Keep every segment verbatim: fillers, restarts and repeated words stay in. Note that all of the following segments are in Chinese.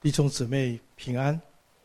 弟兄姊妹平安。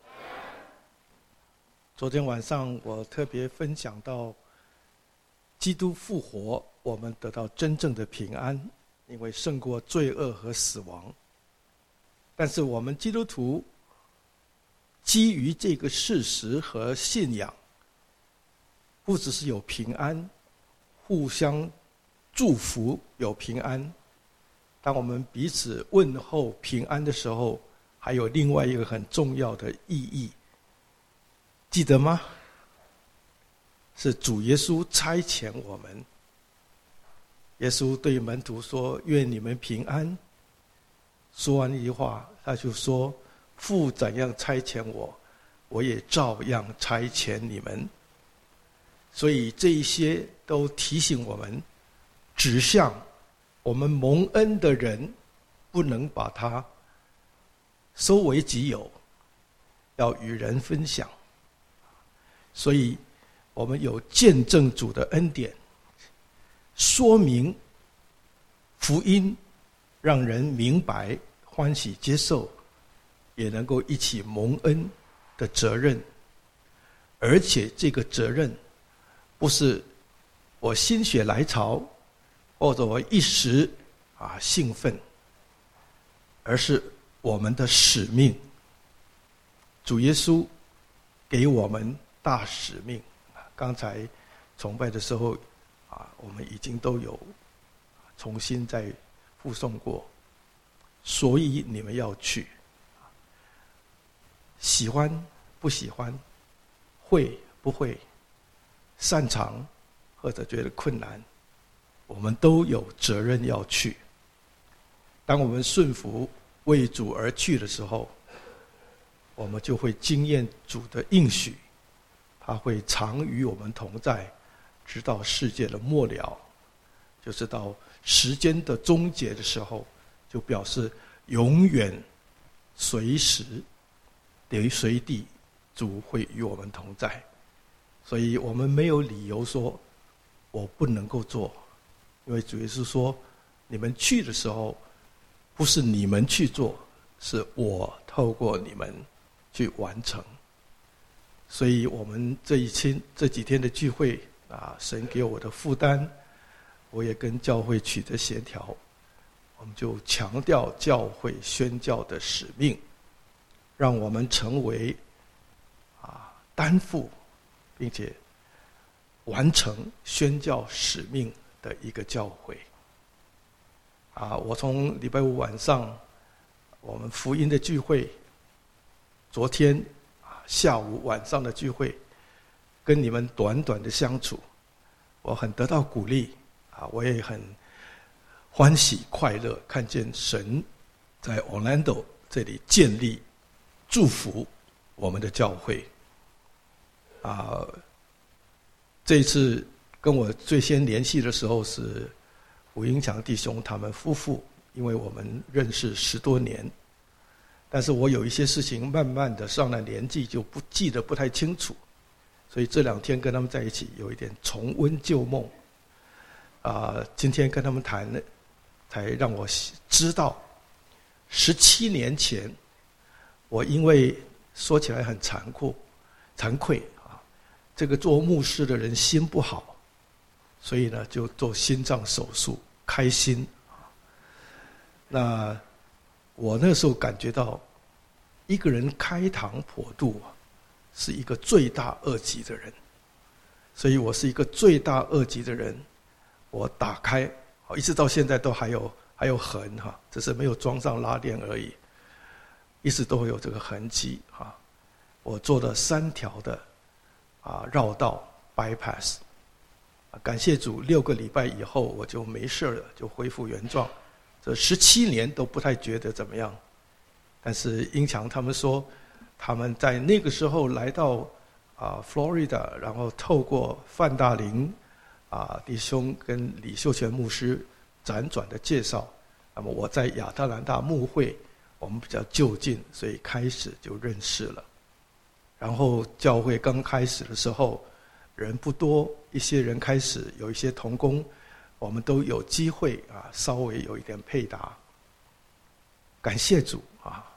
昨天晚上我特别分享到，基督复活，我们得到真正的平安，因为胜过罪恶和死亡。但是我们基督徒基于这个事实和信仰，不只是有平安，互相祝福有平安，当我们彼此问候平安的时候，还有另外一个很重要的意义，记得吗？是主耶稣差遣我们。耶稣对门徒说：“愿你们平安。”说完一句话，他就说：“父怎样差遣我，我也照样差遣你们。”所以这一些都提醒我们，指向我们蒙恩的人，不能把它收为己有，要与人分享。所以我们有见证主的恩典，说明福音，让人明白欢喜接受，也能够一起蒙恩的责任。而且这个责任不是我心血来潮，或者我一时啊兴奋，而是我们的使命。主耶稣给我们大使命。刚才崇拜的时候啊，我们已经都有重新再复诵过。所以你们要去，喜欢不喜欢，会不会，擅长或者觉得困难，我们都有责任要去。当我们顺服为主而去的时候，我们就会经验主的应许，他会常与我们同在，直到世界的末了，就是到时间的终结的时候，就表示永远随时随地主会与我们同在。所以我们没有理由说我不能够做，因为主耶稣说，你们去的时候不是你们去做，是我透过你们去完成。所以我们这一天这几天的聚会啊，神给我的负担，我也跟教会取得协调，我们就强调教会宣教的使命，让我们成为啊担负并且完成宣教使命的一个教会。啊，我从礼拜五晚上我们福音的聚会，昨天下午晚上的聚会，跟你们短短的相处，我很得到鼓励啊，我也很欢喜快乐，看见神在 Orlando 这里建立祝福我们的教会啊。这一次跟我最先联系的时候是吴英强弟兄他们夫妇，因为我们认识十多年，但是我有一些事情慢慢的上了年纪，就不记得不太清楚，所以这两天跟他们在一起有一点重温旧梦啊。今天跟他们谈，才让我知道十七年前我因为说起来很残酷惭愧啊，这个做牧师的人心不好，所以呢就做心脏手术开心。那我那时候感觉到，一个人开膛破肚是一个罪大恶极的人，所以我是一个罪大恶极的人。我打开，一直到现在都还有还有痕哈，只是没有装上拉链而已，一直都会有这个痕迹哈。我做了三条的啊绕道 bypass， 感谢主，六个礼拜以后我就没事了，就恢复原状。这十七年都不太觉得怎么样，但是英强他们说，他们在那个时候来到啊 Florida， 然后透过范大林啊弟兄跟李秀全牧师辗转的介绍，那么我在亚特兰大牧会，我们比较就近，所以开始就认识了。然后教会刚开始的时候，人不多，一些人开始有一些同工，我们都有机会啊，稍微有一点配搭。感谢主啊，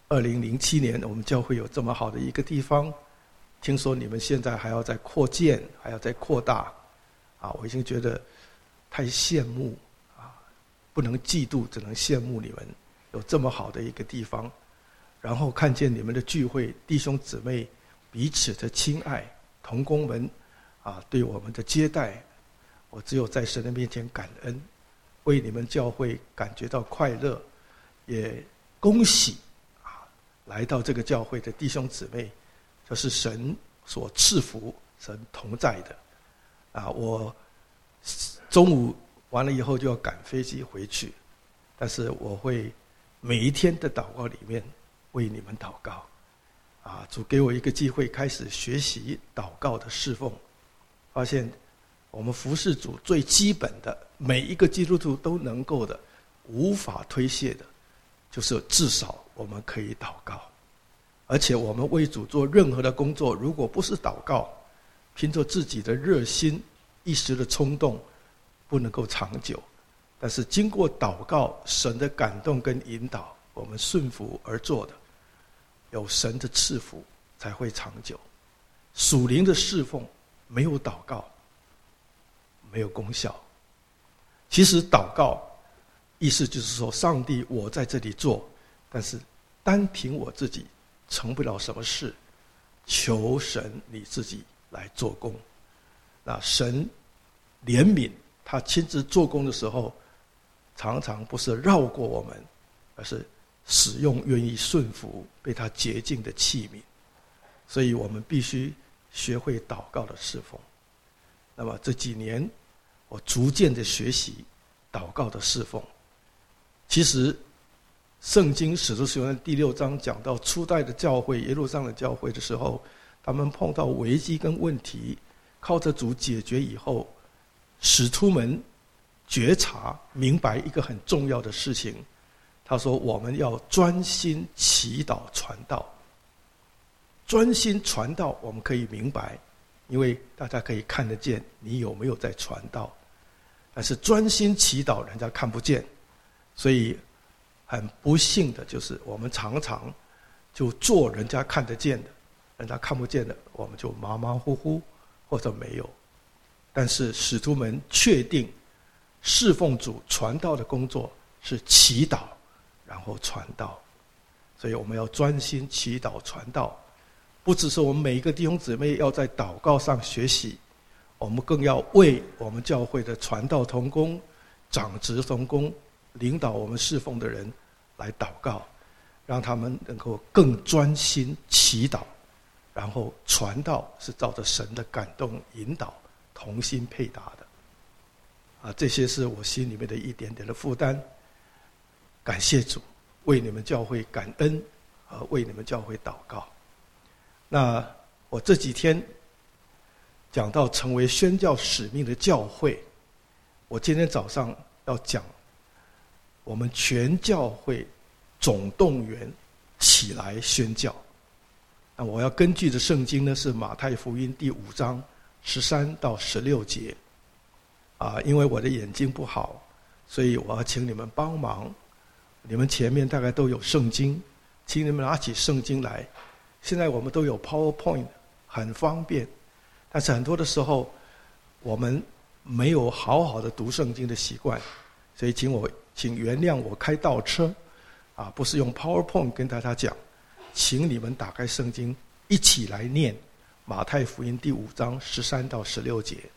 二零零七年我们教会有这么好的一个地方，听说你们现在还要再扩建，还要再扩大，啊，我已经觉得太羡慕啊，不能嫉妒，只能羡慕你们有这么好的一个地方。然后看见你们的聚会，弟兄姊妹彼此的亲爱，同工们啊对我们的接待，我只有在神的面前感恩，为你们教会感觉到快乐，也恭喜啊来到这个教会的弟兄姊妹，这是神所赐福，神同在的啊。我中午完了以后就要赶飞机回去，但是我会每一天的祷告里面为你们祷告啊，主给我一个机会开始学习祷告的侍奉，发现我们服事主最基本的，每一个基督徒都能够的，无法推卸的，就是至少我们可以祷告。而且我们为主做任何的工作，如果不是祷告，凭着自己的热心一时的冲动，不能够长久。但是经过祷告，神的感动跟引导，我们顺服而做的，有神的赐福才会长久。属灵的侍奉没有祷告没有功效。其实祷告意思就是说，上帝我在这里做，但是单凭我自己成不了什么事，求神你自己来做工。那神怜悯，他亲自做工的时候，常常不是绕过我们，而是使用愿意顺服被他洁净的器皿。所以我们必须学会祷告的侍奉。那么这几年我逐渐的学习祷告的侍奉。其实圣经使徒行传第六章讲到初代的教会，耶路撒冷教会的时候，他们碰到危机跟问题，靠着主解决以后，使徒们觉察明白一个很重要的事情，他说我们要专心祈祷传道。专心传道我们可以明白，因为大家可以看得见你有没有在传道。但是专心祈祷人家看不见，所以很不幸的就是我们常常就做人家看得见的，人家看不见的我们就马马虎虎或者没有。但是使徒们确定侍奉主传道的工作是祈祷然后传道，所以我们要专心祈祷传道。不只是我们每一个弟兄姊妹要在祷告上学习，我们更要为我们教会的传道同工、长职同工、领导我们侍奉的人来祷告，让他们能够更专心祈祷，然后传道是照着神的感动引导，同心配搭的。啊，这些是我心里面的一点点的负担。感谢主，为你们教会感恩，和为你们教会祷告。那我这几天讲到成为宣教使命的教会，我今天早上要讲我们全教会总动员起来宣教。那我要根据的圣经呢是马太福音第五章十三到十六节。啊，因为我的眼睛不好，所以我要请你们帮忙。你们前面大概都有圣经，请你们拿起圣经来。现在我们都有 PowerPoint， 很方便，但是很多的时候我们没有好好的读圣经的习惯，所以请我请原谅我开倒车啊，不是用 PowerPoint 跟大家讲，请你们打开圣经一起来念马太福音第五章十三到十六节。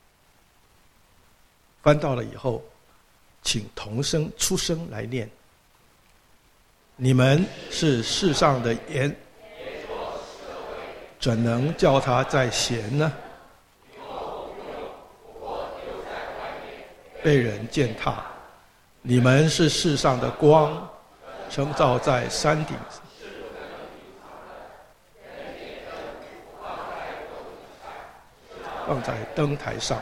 翻到了以后，请同声出声来念。你们是世上的盐，怎能叫它再咸呢？被人践踏。你们是世上的光，曾照在山顶，放在灯台上。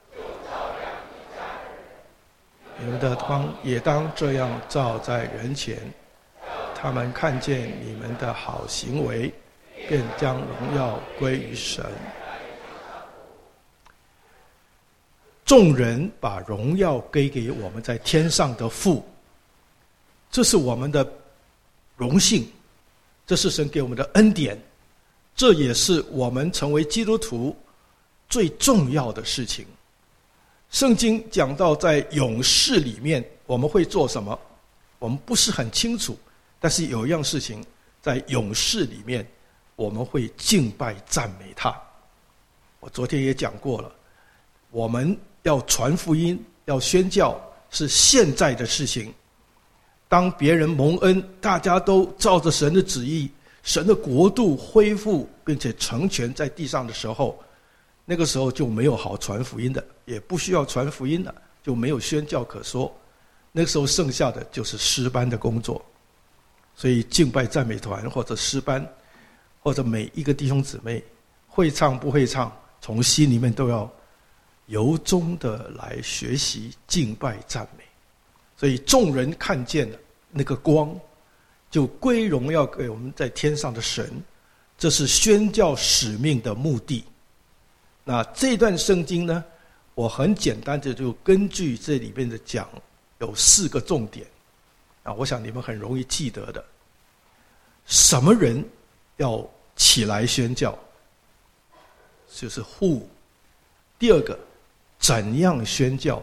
你们的光也当这样照在人前，他们看见你们的好行为，便将荣耀归于神。众人把荣耀归给我们在天上的父，这是我们的荣幸， 这是神给我们的恩典，这也是我们成为基督徒最重要的事情。圣经讲到在永世里面我们会做什么，我们不是很清楚，但是有一样事情，在永世里面我们会敬拜赞美他。我昨天也讲过了，我们要传福音，要宣教，是现在的事情。当别人蒙恩，大家都照着神的旨意，神的国度恢复并且成全在地上的时候，那个时候就没有好传福音的，也不需要传福音了，就没有宣教可说。那个时候剩下的就是诗班的工作。所以敬拜赞美团或者诗班，或者每一个弟兄姊妹，会唱不会唱，从心里面都要由衷的来学习敬拜赞美。所以众人看见了那个光，就归荣耀给我们在天上的神，这是宣教使命的目的。那这段圣经呢，我很简单的就根据这里面的讲，有四个重点啊，我想你们很容易记得的。什么人要起来宣教，就是 who。 第二个，怎样宣教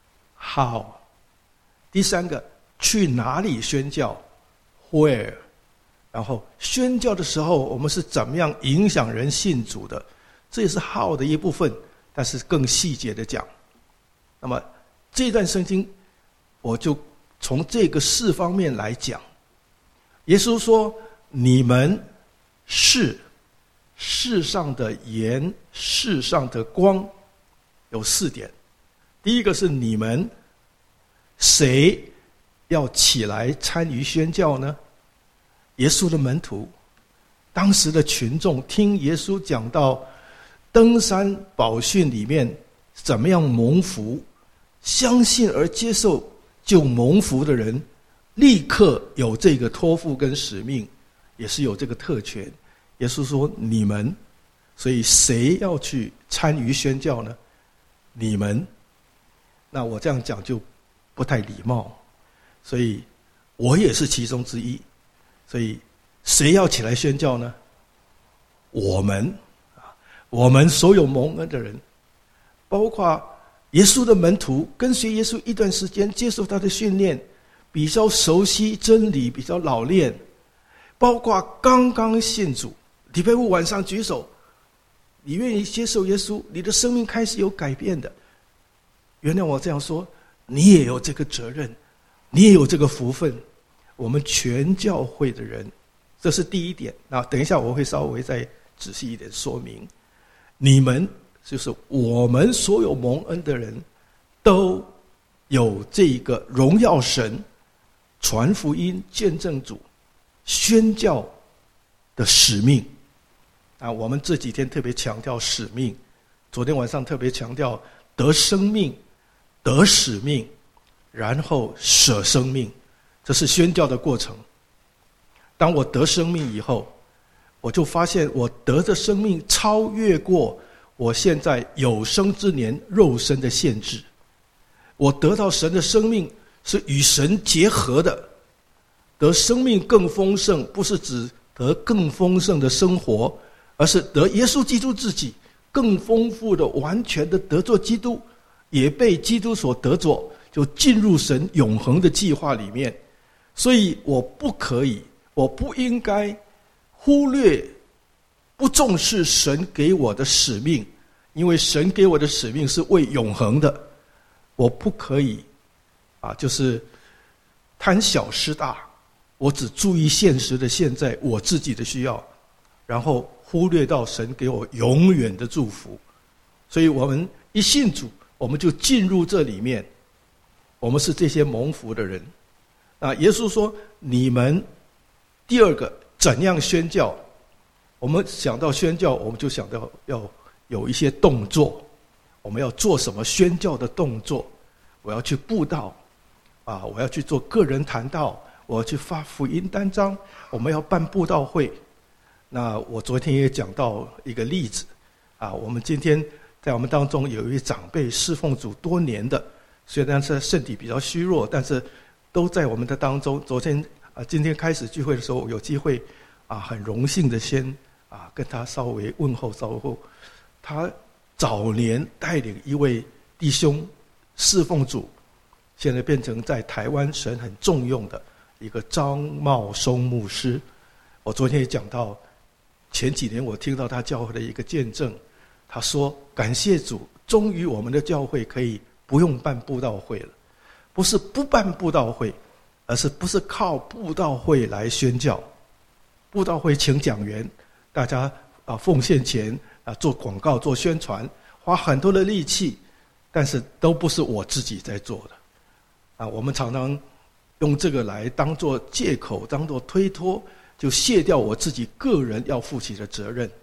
how。 第三个，去哪里宣教 where。 然后宣教的时候我们是怎么样影响人信主的，这也是 how 的一部分，但是更细节的讲。那么这段圣经我就从这个四方面来讲。耶稣说，你们是世上的盐，世上的光。有四点。第一个是你们，谁要起来参与宣教呢？耶稣的门徒，当时的群众听耶稣讲到登山宝训里面怎么样蒙福，相信而接受就蒙福的人，立刻有这个托付跟使命，也是有这个特权。耶稣说你们，所以谁要去参与宣教呢？你们。那我这样讲就不太礼貌，所以我也是其中之一。所以谁要起来宣教呢？我们，我们所有蒙恩的人，包括耶稣的门徒，跟随耶稣一段时间，接受他的训练，比较熟悉真理，比较老练，包括刚刚信主，礼拜五晚上举手，你愿意接受耶稣，你的生命开始有改变的。原谅我这样说，你也有这个责任，你也有这个福分。我们全教会的人，这是第一点。那等一下我会稍微再仔细一点说明。你们就是我们所有蒙恩的人，都有这个荣耀神、传福音、见证主、宣教的使命。啊，我们这几天特别强调使命，昨天晚上特别强调得生命、得使命，然后舍生命，这是宣教的过程。当我得生命以后，我就发现我得的生命超越过我现在有生之年肉身的限制。我得到神的生命是与神结合的，得生命更丰盛，不是指得更丰盛的生活，而是得耶稣基督自己更丰富的、完全的得作基督，也被基督所得作，就进入神永恒的计划里面。所以我不可以，我不应该忽略、不重视神给我的使命，因为神给我的使命是为永恒的。我不可以啊，就是贪小失大，我只注意现实的现在，我自己的需要，然后忽略到神给我永远的祝福。所以我们一信主，我们就进入这里面，我们是这些蒙福的人。啊，耶稣说你们，第二个怎样宣教。我们想到宣教，我们就想到要有一些动作，我们要做什么宣教的动作。我要去布道啊，我要去做个人谈道，我要去发福音单张，我们要办布道会。那我昨天也讲到一个例子啊，我们今天在我们当中有一位长辈侍奉主多年的，虽然是身体比较虚弱，但是都在我们的当中。昨天啊，今天开始聚会的时候有机会， 啊，很荣幸的先啊跟他稍微问候稍后。他早年带领一位弟兄侍奉主，现在变成在台湾神很重用的一个张茂松牧师。我昨天也讲到，前几年我听到他教会的一个见证，他说感谢主，终于我们的教会可以不用办布道会了。不是不办布道会，而是不是靠布道会来宣教。布道会请讲员，大家啊奉献钱啊做广告做宣传，花很多的力气，但是都不是我自己在做的。啊，我们常常用这个来当作借口，当作推脱，就卸掉我自己个人要负起的责任。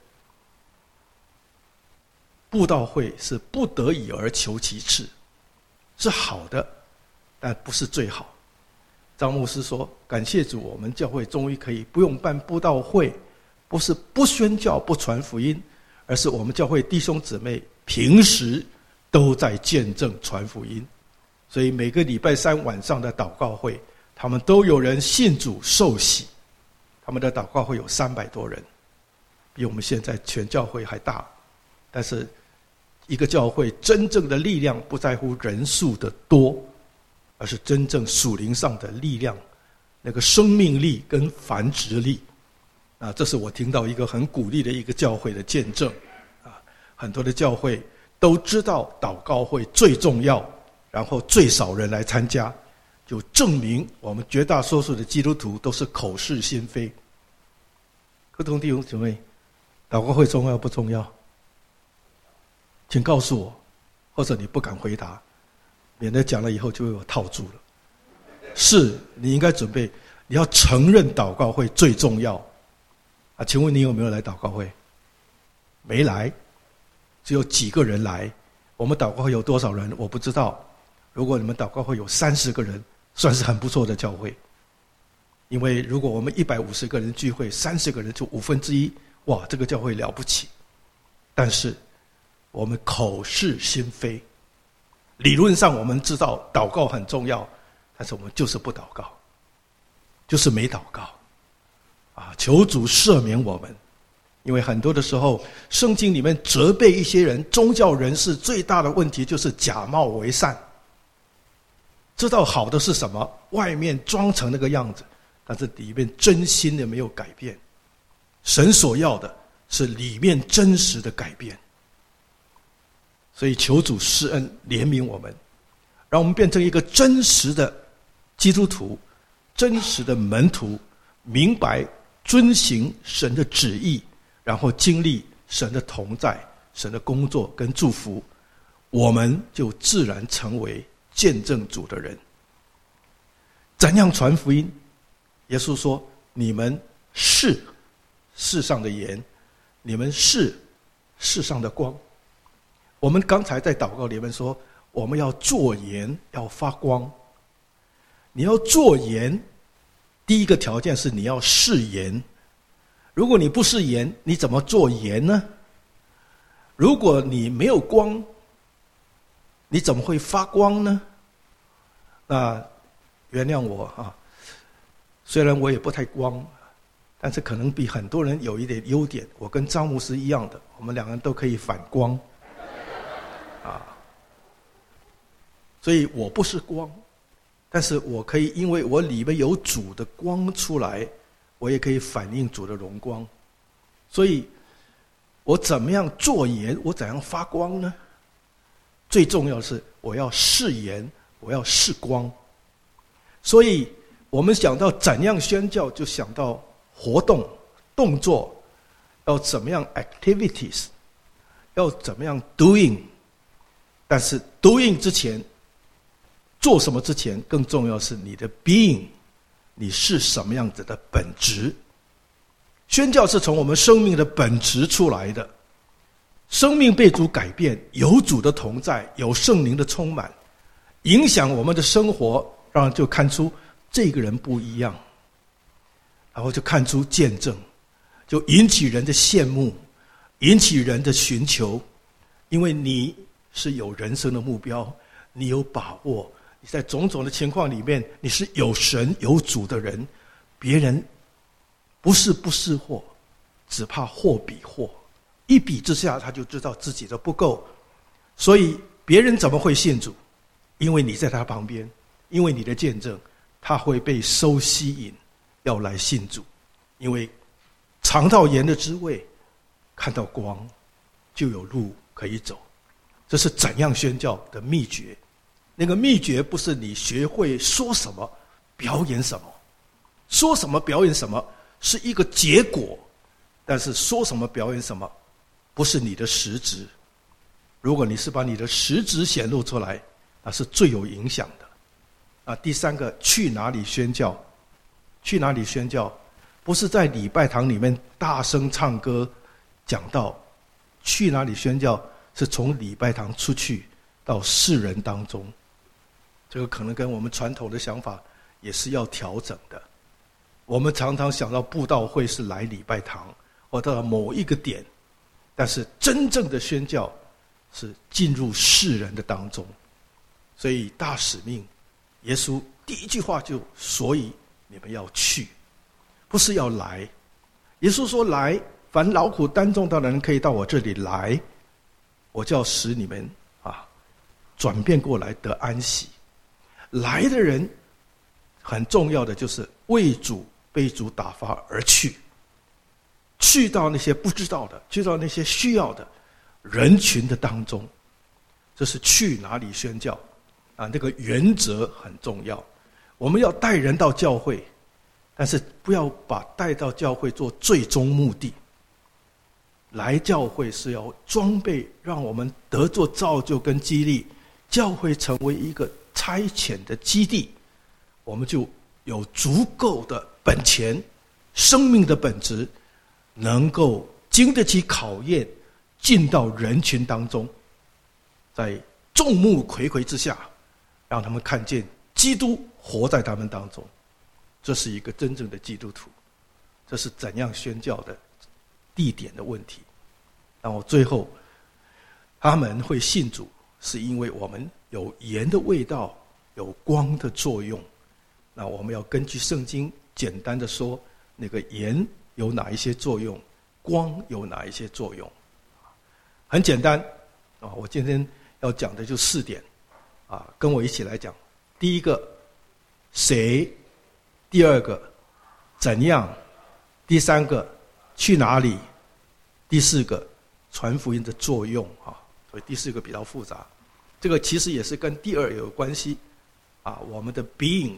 布道会是不得已而求其次，是好的，但不是最好。张牧师说，感谢主，我们教会终于可以不用办布道会，不是不宣教不传福音，而是我们教会弟兄姊妹平时都在见证传福音。所以每个礼拜三晚上的祷告会，他们都有人信主受洗，他们的祷告会有三百多人，比我们现在全教会还大。但是一个教会真正的力量不在乎人数的多，而是真正属灵上的力量，那个生命力跟繁殖力。啊，这是我听到一个很鼓励的一个教会的见证。啊，很多的教会都知道祷告会最重要，然后最少人来参加，就证明我们绝大多数的基督徒都是口是心非。各位弟兄姊妹，祷告会重要不重要？请告诉我，或者你不敢回答，免得讲了以后就被我套住了。是，你应该准备，你要承认祷告会最重要。啊，请问你有没有来祷告会？没来，只有几个人来。我们祷告会有多少人？我不知道。如果你们祷告会有三十个人，算是很不错的教会。因为如果我们一百五十个人聚会，三十个人就五分之一，哇，这个教会了不起。但是我们口是心非，理论上我们知道祷告很重要，但是我们就是不祷告，就是没祷告。啊，求主赦免我们。因为很多的时候圣经里面责备一些人，宗教人士最大的问题就是假冒为善，知道好的是什么，外面装成那个样子，但是里面真心的没有改变。神所要的是里面真实的改变。所以求主施恩怜悯我们，让我们变成一个真实的基督徒，真实的门徒，明白遵行神的旨意，然后经历神的同在，神的工作跟祝福，我们就自然成为见证主的人。怎样传福音？耶稣说，你们是世上的盐，你们是世上的光。我们刚才在祷告里面说，我们要做盐，要发光。你要做盐，第一个条件是你要是盐。如果你不是盐，你怎么做盐呢？如果你没有光，你怎么会发光呢？那原谅我啊，虽然我也不太光，但是可能比很多人有一点优点。我跟张牧师一样的，我们两个人都可以反光啊，所以我不是光，但是我可以因为我里面有主的光出来，我也可以反映主的荣光。所以我怎么样做盐，我怎样发光呢？最重要的是我要是盐，我要是光。所以我们想到怎样宣教，就想到活动动作，要怎么样 activities， 要怎么样 doing。但是 doing 之前，做什么之前，更重要是你的 being， 你是什么样子的本质。宣教是从我们生命的本质出来的，生命被主改变，有主的同在，有圣灵的充满，影响我们的生活，让人就看出这个人不一样，然后就看出见证，就引起人的羡慕，引起人的寻求。因为你是有人生的目标，你有把握，你在种种的情况里面，你是有神有主的人，别人不是不识货，只怕货比货。一比之下，他就知道自己的不够，所以别人怎么会信主？因为你在他旁边，因为你的见证，他会被收吸引，要来信主。因为尝到盐的滋味，看到光，就有路可以走。这是怎样宣教的秘诀。那个秘诀不是你学会说什么表演什么，说什么表演什么是一个结果，但是说什么表演什么不是你的实质。如果你是把你的实质显露出来，那是最有影响的。啊，第三个，去哪里宣教？去哪里宣教？不是在礼拜堂里面大声唱歌讲道，去哪里宣教？是从礼拜堂出去到世人当中。这个可能跟我们传统的想法也是要调整的。我们常常想到布道会是来礼拜堂或到某一个点，但是真正的宣教是进入世人的当中。所以大使命，耶稣第一句话就，所以你们要去，不是要来。耶稣说，来，凡劳苦担重担的人可以到我这里来，我就要使你们啊转变过来得安息。来的人很重要的就是为主被主打发而去，去到那些不知道的，去到那些需要的人群的当中。这是去哪里宣教啊？那个原则很重要。我们要带人到教会，但是不要把带到教会做最终目的。来教会是要装备，让我们得做造就跟激励，教会成为一个差遣的基地，我们就有足够的本钱，生命的本质，能够经得起考验，进到人群当中，在众目睽睽之下，让他们看见基督活在他们当中。这是一个真正的基督徒。这是怎样宣教的地点的问题。然后最后他们会信主，是因为我们有盐的味道，有光的作用。那我们要根据圣经简单的说，那个盐有哪一些作用，光有哪一些作用。很简单啊，我今天要讲的就四点啊，跟我一起来讲。第一个，谁？第二个，怎样？第三个，去哪里？第四个，传福音的作用啊。所以第四个比较复杂，这个其实也是跟第二有关系啊。我们的 being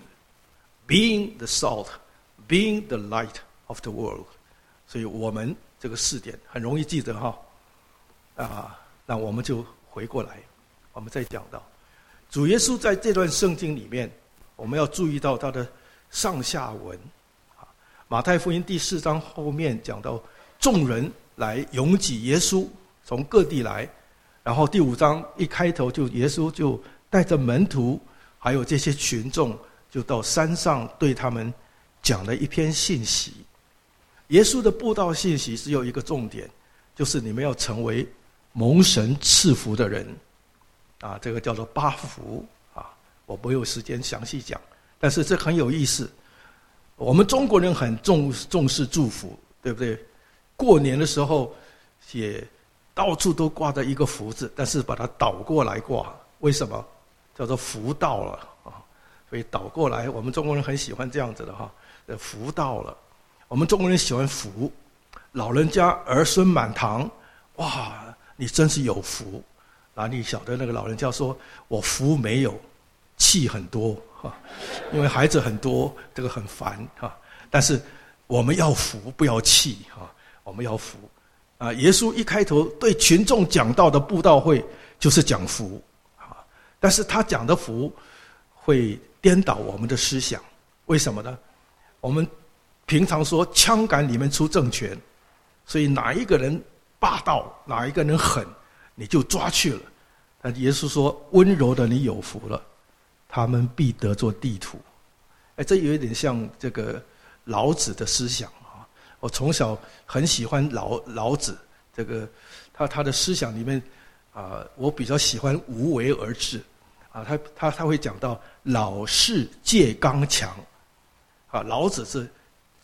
being the salt, being the light of the world， 所以我们这个四点很容易记得哈啊。那我们就回过来，我们再讲到主耶稣在这段圣经里面，我们要注意到他的上下文。马太福音第四章后面讲到众人来拥挤耶稣，从各地来。然后第五章一开头就耶稣就带着门徒还有这些群众，就到山上对他们讲了一篇信息。耶稣的布道信息只有一个重点，就是你们要成为蒙神赐福的人啊，这个叫做八福啊，我没有时间详细讲，但是这很有意思。我们中国人很重重视祝福，对不对？过年的时候也到处都挂着一个福字，但是把它倒过来挂，为什么？叫做福到了啊！所以倒过来，我们中国人很喜欢这样子的哈，福到了。我们中国人喜欢福，老人家儿孙满堂，哇，你真是有福。哪里晓得那个老人家说，我福没有，气很多哈，因为孩子很多，这个很烦哈。但是我们要福，不要气哈，我们要福。啊，耶稣一开头对群众讲到的布道会就是讲福啊，但是他讲的福会颠倒我们的思想，为什么呢？我们平常说枪杆里面出政权，所以哪一个人霸道，哪一个人狠，你就抓去了。但耶稣说，温柔的你有福了，他们必得作地土。哎，这有一点像这个老子的思想。我从小很喜欢老老子，这个他他的思想里面啊、呃，我比较喜欢无为而治啊，他他他会讲到老士戒刚强啊，老子是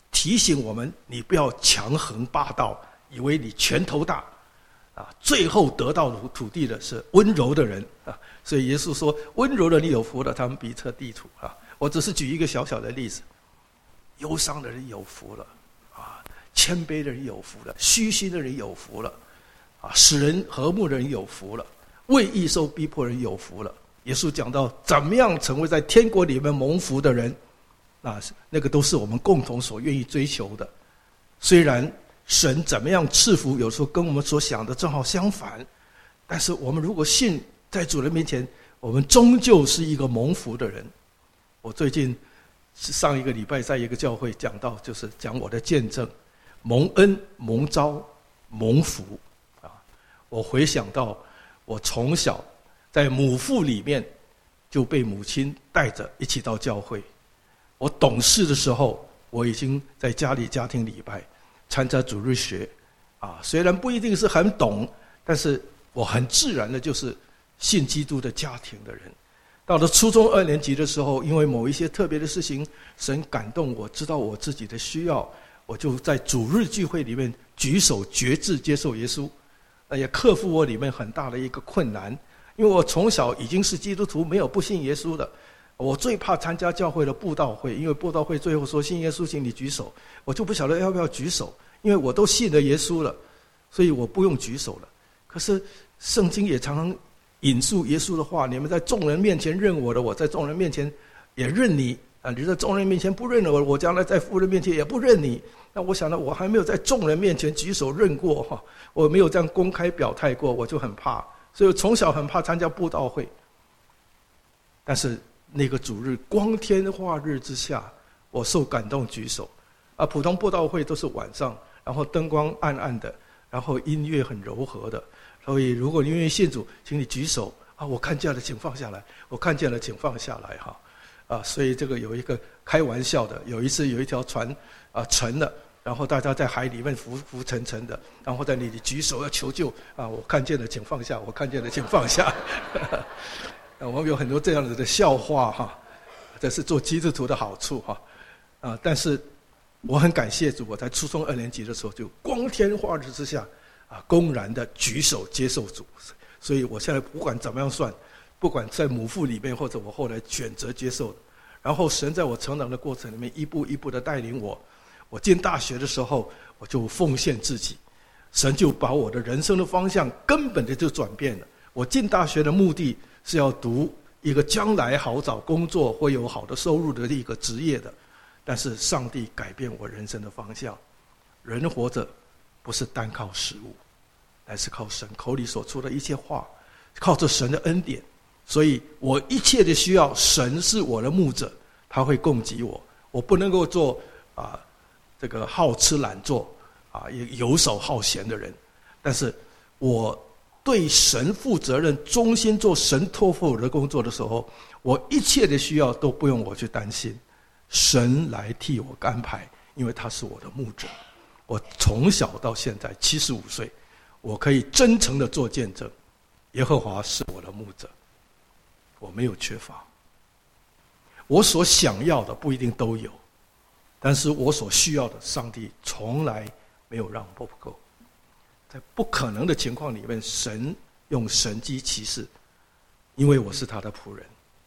提醒我们，你不要强横霸道，以为你拳头大，啊，最后得到土地的是温柔的人啊。所以耶稣说，温柔的人有福了，他们必测地土啊。我只是举一个小小的例子，忧伤的人有福了啊，谦卑的人有福了，虚心的人有福了啊，使人和睦的人有福了，为义受逼迫的人有福了。耶稣讲到怎么样成为在天国里面蒙福的人，那那个都是我们共同所愿意追求的。虽然神怎么样赐福，有时候跟我们所想的正好相反，但是我们如果信，在主人面前，我们终究是一个蒙福的人。我最近上一个礼拜在一个教会讲到，就是讲我的见证，蒙恩、蒙召、蒙福啊！我回想到我从小在母腹里面就被母亲带着一起到教会。我懂事的时候，我已经在家里家庭礼拜，参加主日学啊。虽然不一定是很懂，但是我很自然的就是信基督的家庭的人。到了初中二年级的时候，因为某一些特别的事情，神感动我，知道我自己的需要，我就在主日聚会里面举手决志接受耶稣。那也克服我里面很大的一个困难，因为我从小已经是基督徒，没有不信耶稣的。我最怕参加教会的布道会，因为布道会最后说信耶稣请你举手，我就不晓得要不要举手，因为我都信了耶稣了，所以我不用举手了。可是圣经也常常引述耶稣的话，你们在众人面前认我的，我在众人面前也认你啊！你在众人面前不认我，我将来在父人面前也不认你。那我想呢，我还没有在众人面前举手认过哈，我没有这样公开表态过，我就很怕，所以我从小很怕参加布道会。但是那个主日光天化日之下，我受感动举手啊！普通布道会都是晚上，然后灯光暗暗的，然后音乐很柔和的。所以如果你愿意信主，请你举手啊！我看见了，请放下来；我看见了，请放下来哈！啊，所以这个有一个开玩笑的，有一次有一条船啊沉了，然后大家在海里面浮浮沉沉的，然后在那里举手要求救啊！我看见了，请放下；我看见了，请放下。我们有很多这样子的笑话哈，这是做基督徒的好处哈啊！但是我很感谢主，我在初中二年级的时候就光天化日之下。啊，公然的举手接受主，所以我现在不管怎么样算，不管在母腹里面，或者我后来选择接受的，然后神在我成长的过程里面一步一步的带领我。我进大学的时候，我就奉献自己，神就把我的人生的方向根本的就转变了。我进大学的目的是要读一个将来好找工作会有好的收入的一个职业的，但是上帝改变我人生的方向。人活着不是单靠食物，乃是靠神口里所出的一切话，靠着神的恩典。所以我一切的需要，神是我的牧者，他会供给我。我不能够做啊这个好吃懒做啊游手好闲的人，但是我对神负责任，忠心做神托付我的工作的时候，我一切的需要都不用我去担心，神来替我安排，因为他是我的牧者。我从小到现在七十五岁，我可以真诚的做见证，耶和华是我的牧者，我没有缺乏。我所想要的不一定都有，但是我所需要的，上帝从来没有让我不够。在不可能的情况里面，神用神迹奇事，因为我是他的仆人，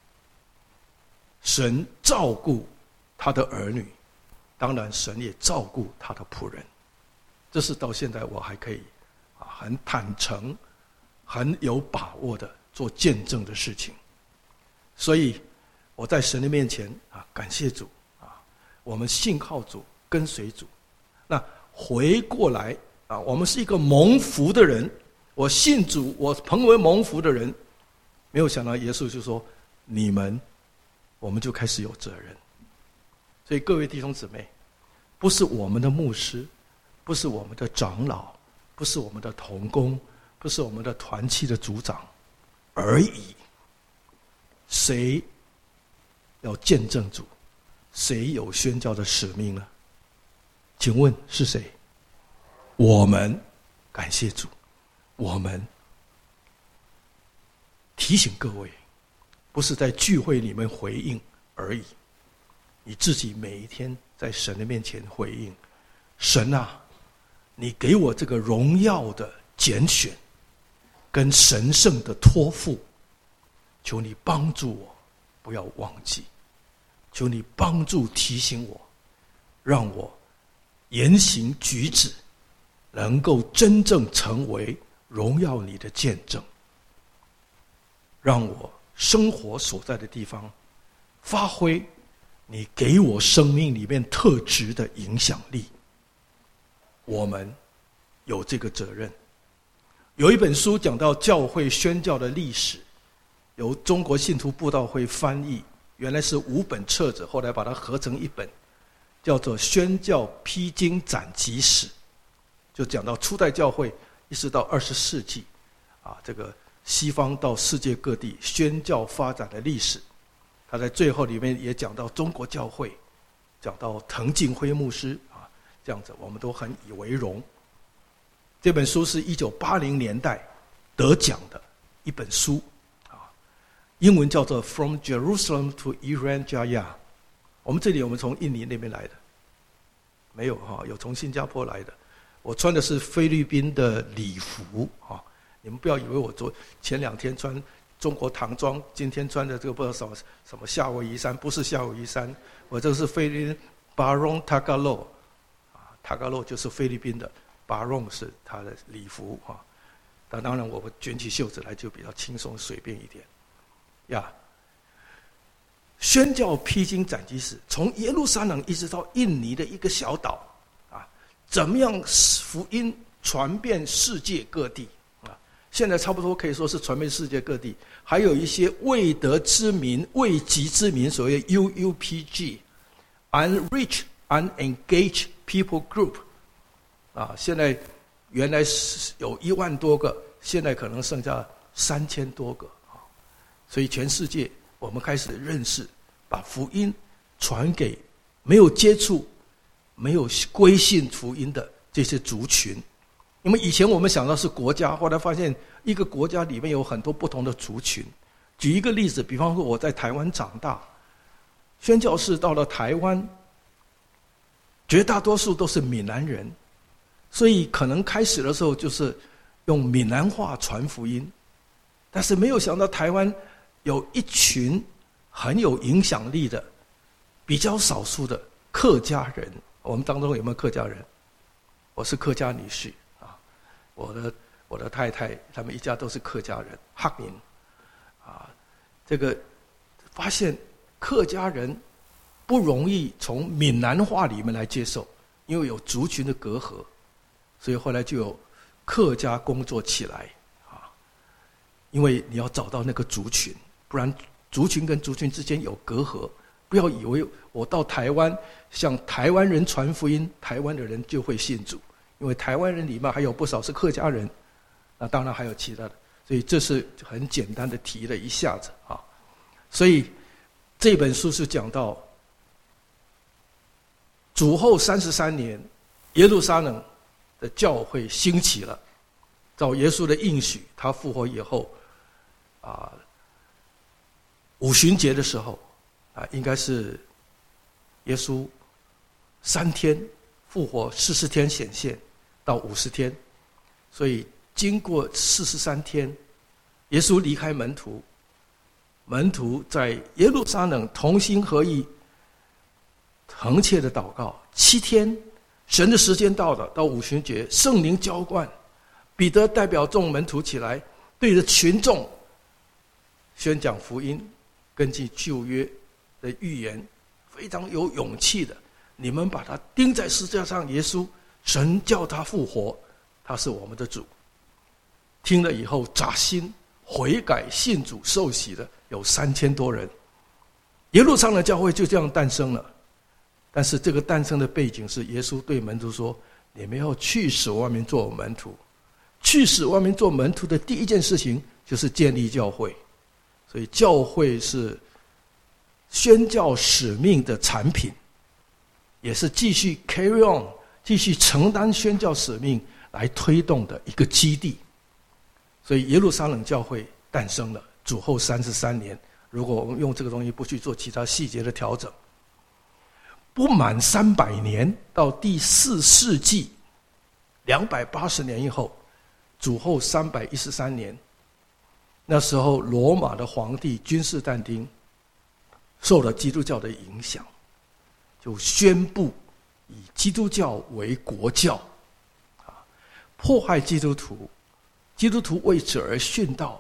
神照顾他的儿女，当然神也照顾他的仆人。这是到现在我还可以啊很坦诚、很有把握的做见证的事情。所以我在神的面前啊，感谢主啊，我们信靠主，跟随主。那回过来啊，我们是一个蒙福的人，我信主，我成为蒙福的人。没有想到耶稣就说：“你们，我们就开始有责任。”所以各位弟兄姊妹，不是我们的牧师，不是我们的长老，不是我们的同工，不是我们的团契的组长而已。谁要见证主？谁有宣教的使命呢？请问是谁？我们，感谢主，我们提醒各位，不是在聚会里面回应而已。 你自己每一天在神的面前回应：神啊，你给我这个荣耀的拣选跟神圣的托付，求你帮助我不要忘记，求你帮助提醒我，让我言行举止能够真正成为荣耀你的见证，让我生活所在的地方发挥你给我生命里面特质的影响力。我们有这个责任。有一本书讲到教会宣教的历史，由中国信徒布道会翻译，原来是五本册子，后来把它合成一本，叫做《宣教披荆斩棘史》，就讲到初代教会一直到二十世纪，啊，这个西方到世界各地宣教发展的历史。他在最后里面也讲到中国教会，讲到滕敬辉牧师啊，这样子我们都很以为荣。这本书是一九八零年代得奖的一本书啊，英文叫做 From Jerusalem to Irian Jaya。我们这里我们从印尼那边来的，没有哈，有从新加坡来的。我穿的是菲律宾的礼服啊，你们不要以为我昨前两天穿中国唐装，今天穿的这个不知道什么什么夏威夷衫，不是夏威夷衫，我这个是菲律宾 Barong Tagalog 啊 ，Tagalog 就是菲律宾的。Barong 是他的礼服啊，但当然我卷起袖子来就比较轻松随便一点呀。宣教披荆斩棘史，从耶路撒冷一直到印尼的一个小岛啊，怎么样福音传遍世界各地啊？现在差不多可以说是传遍世界各地，还有一些未得之民、未及之民，所谓 U U P G，Unreached Unengaged People Group。啊，现在原来是有一万多个，现在可能剩下三千多个啊。所以全世界我们开始认识，把福音传给没有接触、没有归信福音的这些族群。因为以前我们想到是国家，后来发现一个国家里面有很多不同的族群。举一个例子，比方说我在台湾长大，宣教士到了台湾，绝大多数都是闽南人。所以可能开始的时候就是用闽南话传福音，但是没有想到台湾有一群很有影响力的、比较少数的客家人。我们当中有没有客家人？我是客家女婿啊，我的我的太太他们一家都是客家人，黑人啊。这个发现客家人不容易从闽南话里面来接受，因为有族群的隔阂。所以后来就有客家工作起来啊，因为你要找到那个族群，不然族群跟族群之间有隔阂。不要以为我到台湾向台湾人传福音，台湾的人就会信主，因为台湾人里面还有不少是客家人，那当然还有其他的。所以这是很简单的提了一下子啊。所以这本书是讲到主后三十三年，耶路撒冷的教会兴起了，照耶稣的应许，他复活以后，啊，五旬节的时候，啊，应该是耶稣三天复活，四十天显现到五十天，所以经过四十三天，耶稣离开门徒，门徒在耶路撒冷同心合意，恒切的祷告七天。神的时间到了，到五旬节，圣灵浇灌，彼得代表众门徒起来，对着群众宣讲福音，根据旧约的预言，非常有勇气的，你们把他钉在十字架上，耶稣，神叫他复活，他是我们的主。听了以后扎心悔改信主受洗的有三千多人，耶路撒冷教会就这样诞生了。但是这个诞生的背景是耶稣对门徒说，你们要去使外面做门徒，去使外面做门徒的第一件事情就是建立教会。所以教会是宣教使命的产品，也是继续 carry on 继续承担宣教使命来推动的一个基地。所以耶路撒冷教会诞生了，主后三十三年，如果我们用这个东西不去做其他细节的调整， 不满三百年，到第四世纪两百八十年以后，主后三百一十三年，那时候罗马的皇帝君士但丁受了基督教的影响，就宣布以基督教为国教，啊，迫害基督徒，基督徒为此而殉道。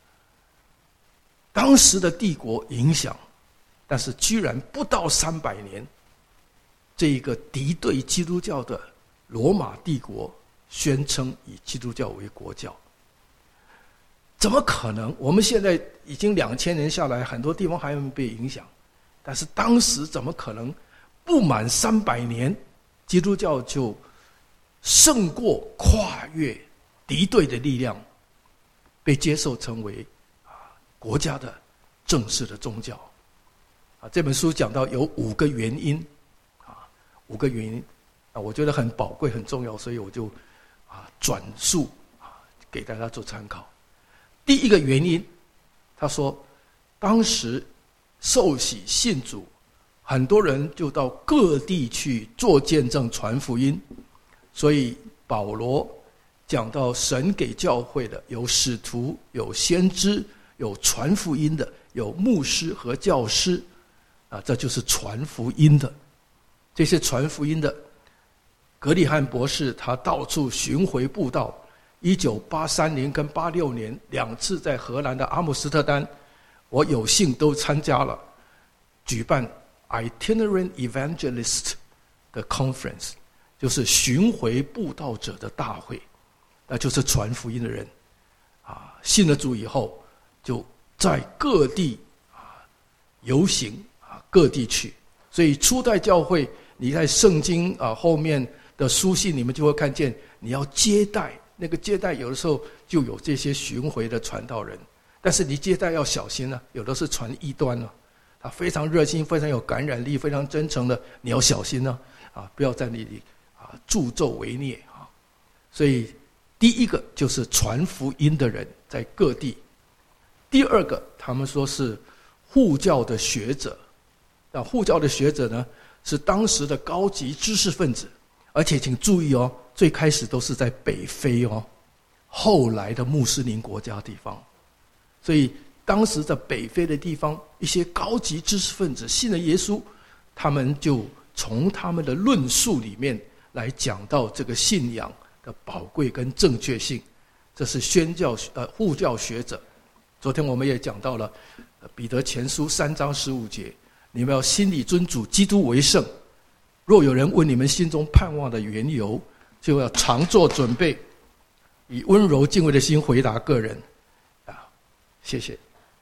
当时的帝国影响，但是居然不到三百年，这一个敌对基督教的罗马帝国宣称以基督教为国教。怎么可能？我们现在已经两千年下来，很多地方还没被影响，但是当时怎么可能不满三百年，基督教就胜过跨越敌对的力量，被接受成为啊国家的正式的宗教？啊，这本书讲到有五个原因，啊，五个原因，啊，我觉得很宝贵、很重要，所以我就啊转述啊给大家做参考。第一个原因，他说，当时受洗信主，很多人就到各地去做见证、传福音，所以保罗讲到神给教会的有使徒、有先知、有传福音的、有牧师和教师，啊，这就是传福音的。这些传福音的，格里汉博士他到处巡回布道。一九八三年跟八六年两次在荷兰的阿姆斯特丹，我有幸都参加了，举办 Itinerant Evangelist 的 Conference， 就是巡回布道者的大会，那就是传福音的人，啊，信了主以后，就在各地啊游行啊各地去，所以初代教会，你在圣经啊后面的书信，你们就会看见，你要接待。那个接待有的时候就有这些巡回的传道人，但是你接待要小心啊，有的是传异端啊，他非常热心、非常有感染力、非常真诚的，你要小心啊，啊，不要在那里啊助纣为虐啊。所以第一个就是传福音的人在各地，第二个他们说是护教的学者，那护教的学者呢是当时的高级知识分子，而且请注意哦。最开始都是在北非哦，后来的穆斯林国家地方，所以当时在北非的地方，一些高级知识分子信了耶稣，他们就从他们的论述里面来讲到这个信仰的宝贵跟正确性，这是宣教呃护教学者。昨天我们也讲到了彼得前书三章十五节，你们要心里尊主基督为圣，若有人问你们心中盼望的缘由，就要常做准备，以温柔敬畏的心回答个人。啊，谢谢。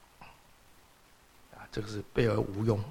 啊，这个是备而无用。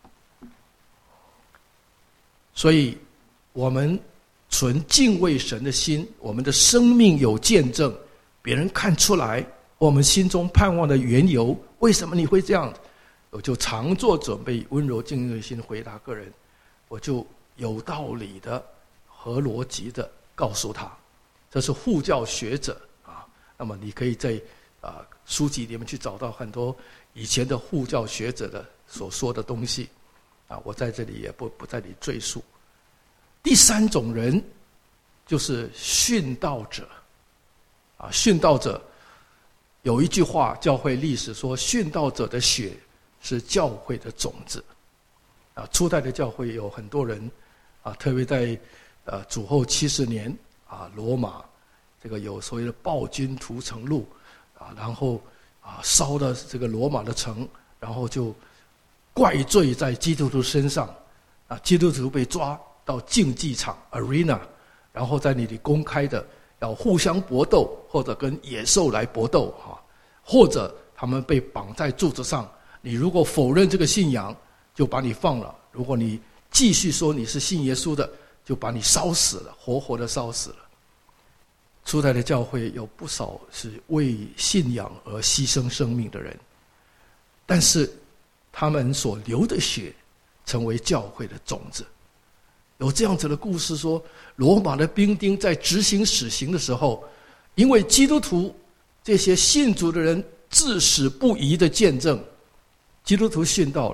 所以，我们存敬畏神的心，我们的生命有见证，别人看出来我们心中盼望的缘由。为什么你会这样？我就常做准备，以温柔敬畏的心回答个人，我就有道理的、合逻辑的。告诉他，这是护教学者啊。那么你可以在啊书籍里面去找到很多以前的护教学者的所说的东西啊。我在这里也不不在这里赘述。第三种人就是殉道者啊。殉道者有一句话，教会历史说，殉道者的血是教会的种子啊。初代的教会有很多人啊，特别在。呃，主后七十年啊，罗马这个有所谓的暴君屠城录啊，然后啊烧了这个罗马的城，然后就怪罪在基督徒身上啊，基督徒被抓到竞技场 arena， 然后在那里公开的要互相搏斗，或者跟野兽来搏斗哈，或者他们被绑在柱子上，你如果否认这个信仰，就把你放了；如果你继续说你是信耶稣的，就把你烧死了，活活的烧死了。初代的教会有不少是为信仰而牺牲生命的人，但是他们所流的血成为教会的种子。有这样子的故事说，罗马的兵丁在执行死刑的时候，因为基督徒这些信主的人至死不移的见证，基督徒殉道了，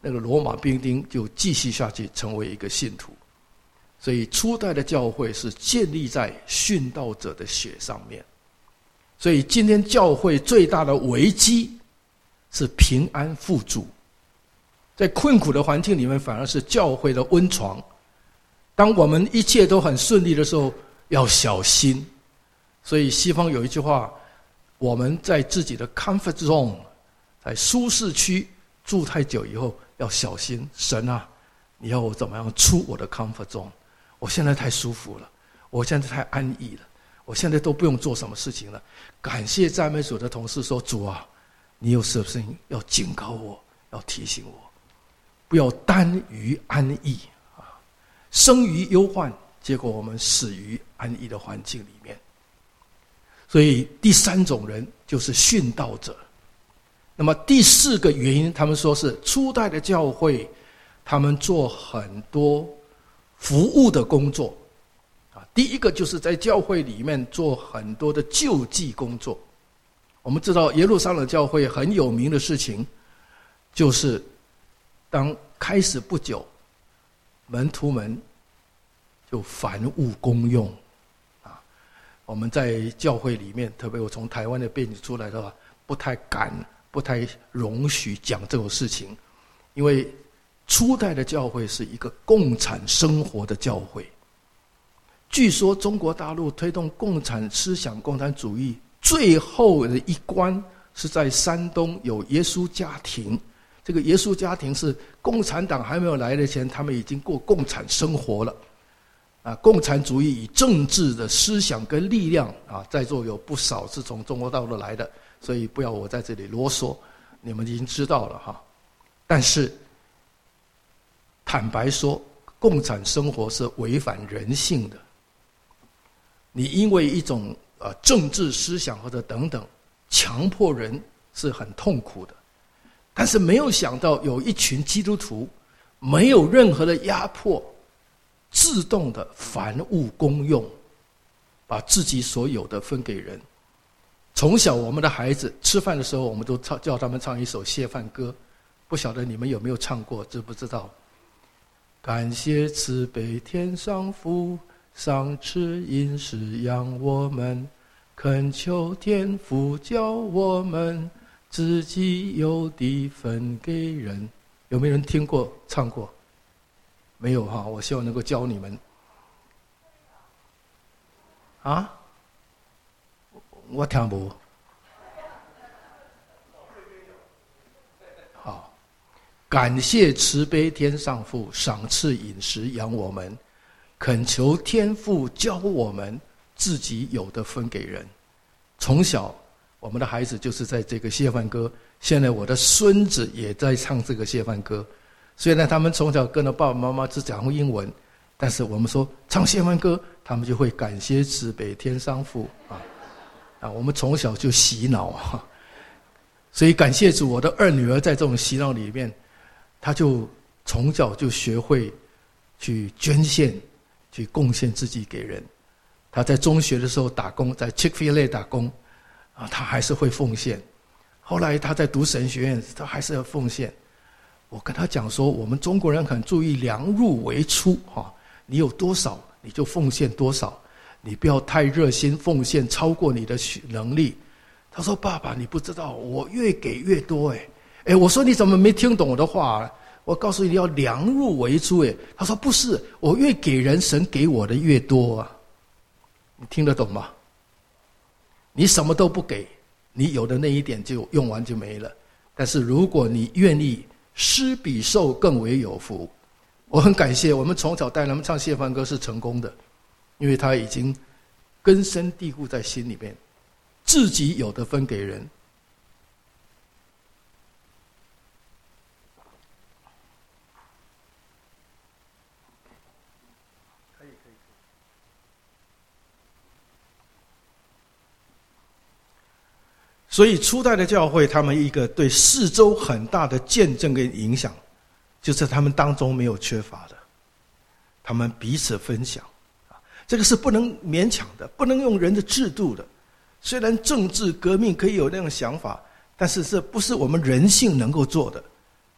那个罗马兵丁就继续下去成为一个信徒。所以初代的教会是建立在殉道者的血上面。所以今天教会最大的危机是平安富足，在困苦的环境里面反而是教会的温床。当我们一切都很顺利的时候，要小心。所以西方有一句话，我们在自己的 comfort zone， 在舒适区住太久以后要小心，神啊，你要我怎么样出我的 comfort zone？ 我现在太舒服了，我现在太安逸了，我现在都不用做什么事情了。感谢赞美主的同事说，主啊，你有什么事情要警告我，要提醒我，不要耽于安逸啊，生于忧患，结果我们死于安逸的环境里面。所以第三种人就是殉道者。那么第四个原因，他们说是初代的教会，他们做很多服务的工作啊。第一个就是在教会里面做很多的救济工作。我们知道耶路撒冷教会很有名的事情，就是当开始不久，门徒们就凡物公用啊。我们在教会里面，特别我从台湾的背景出来的话，不太敢、不太容许讲这种事情，因为初代的教会是一个共产生活的教会。据说中国大陆推动共产思想、共产主义最后的一关是在山东有耶稣家庭。这个耶稣家庭是共产党还没有来的前，他们已经过共产生活了。啊，共产主义以政治的思想跟力量啊，在座有不少是从中国大陆来的，所以不要我在这里啰嗦，你们已经知道了哈。但是坦白说，共产生活是违反人性的。你因为一种呃政治思想或者等等，强迫人是很痛苦的。但是没有想到有一群基督徒没有任何的压迫，自动的凡物公用，把自己所有的分给人。从小我们的孩子吃饭的时候，我们都唱叫他们唱一首谢饭歌，不晓得你们有没有唱过，知不知道？感谢慈悲天上父，赏赐饮食养我们，恳求天父教我们，自己有的分给人。有没有人听过唱过？没有哈，我希望能够教你们。啊？我听不。好，感谢慈悲天上父，赏赐饮食养我们，恳求天父教我们，自己有的分给人。从小，我们的孩子就是在这个谢饭歌，现在我的孙子也在唱这个谢饭歌。虽然他们从小跟着爸爸妈妈只讲英文，但是我们说唱谢饭歌，他们就会感谢慈悲天上父啊啊！我们从小就洗脑啊，所以感谢主，我的二女儿在这种洗脑里面，她就从小就学会去捐献，去贡献自己给人。她在中学的时候打工，在 Chick-fil-A 打工啊，她还是会奉献。后来她在读神学院，她还是要奉献。我跟他讲说，我们中国人很注意量入为出哈，你有多少你就奉献多少，你不要太热心奉献超过你的能力。他说：“爸爸，你不知道，我越给越多哎哎。”我说：“你怎么没听懂我的话？我告诉你要量入为出哎。”他说：“不是，我越给人，神给我的越多啊。”你听得懂吗？你什么都不给，你有的那一点就用完就没了。但是如果你愿意，施比受更为有福。我很感谢我们从小带他们唱谢饭歌是成功的，因为他已经根深蒂固在心里面，自己有的分给人。可以可以。所以初代的教会，他们一个对四周很大的见证跟影响，就是他们当中没有缺乏的，他们彼此分享，这个是不能勉强的，不能用人的制度的。虽然政治革命可以有那种想法，但是这不是我们人性能够做的。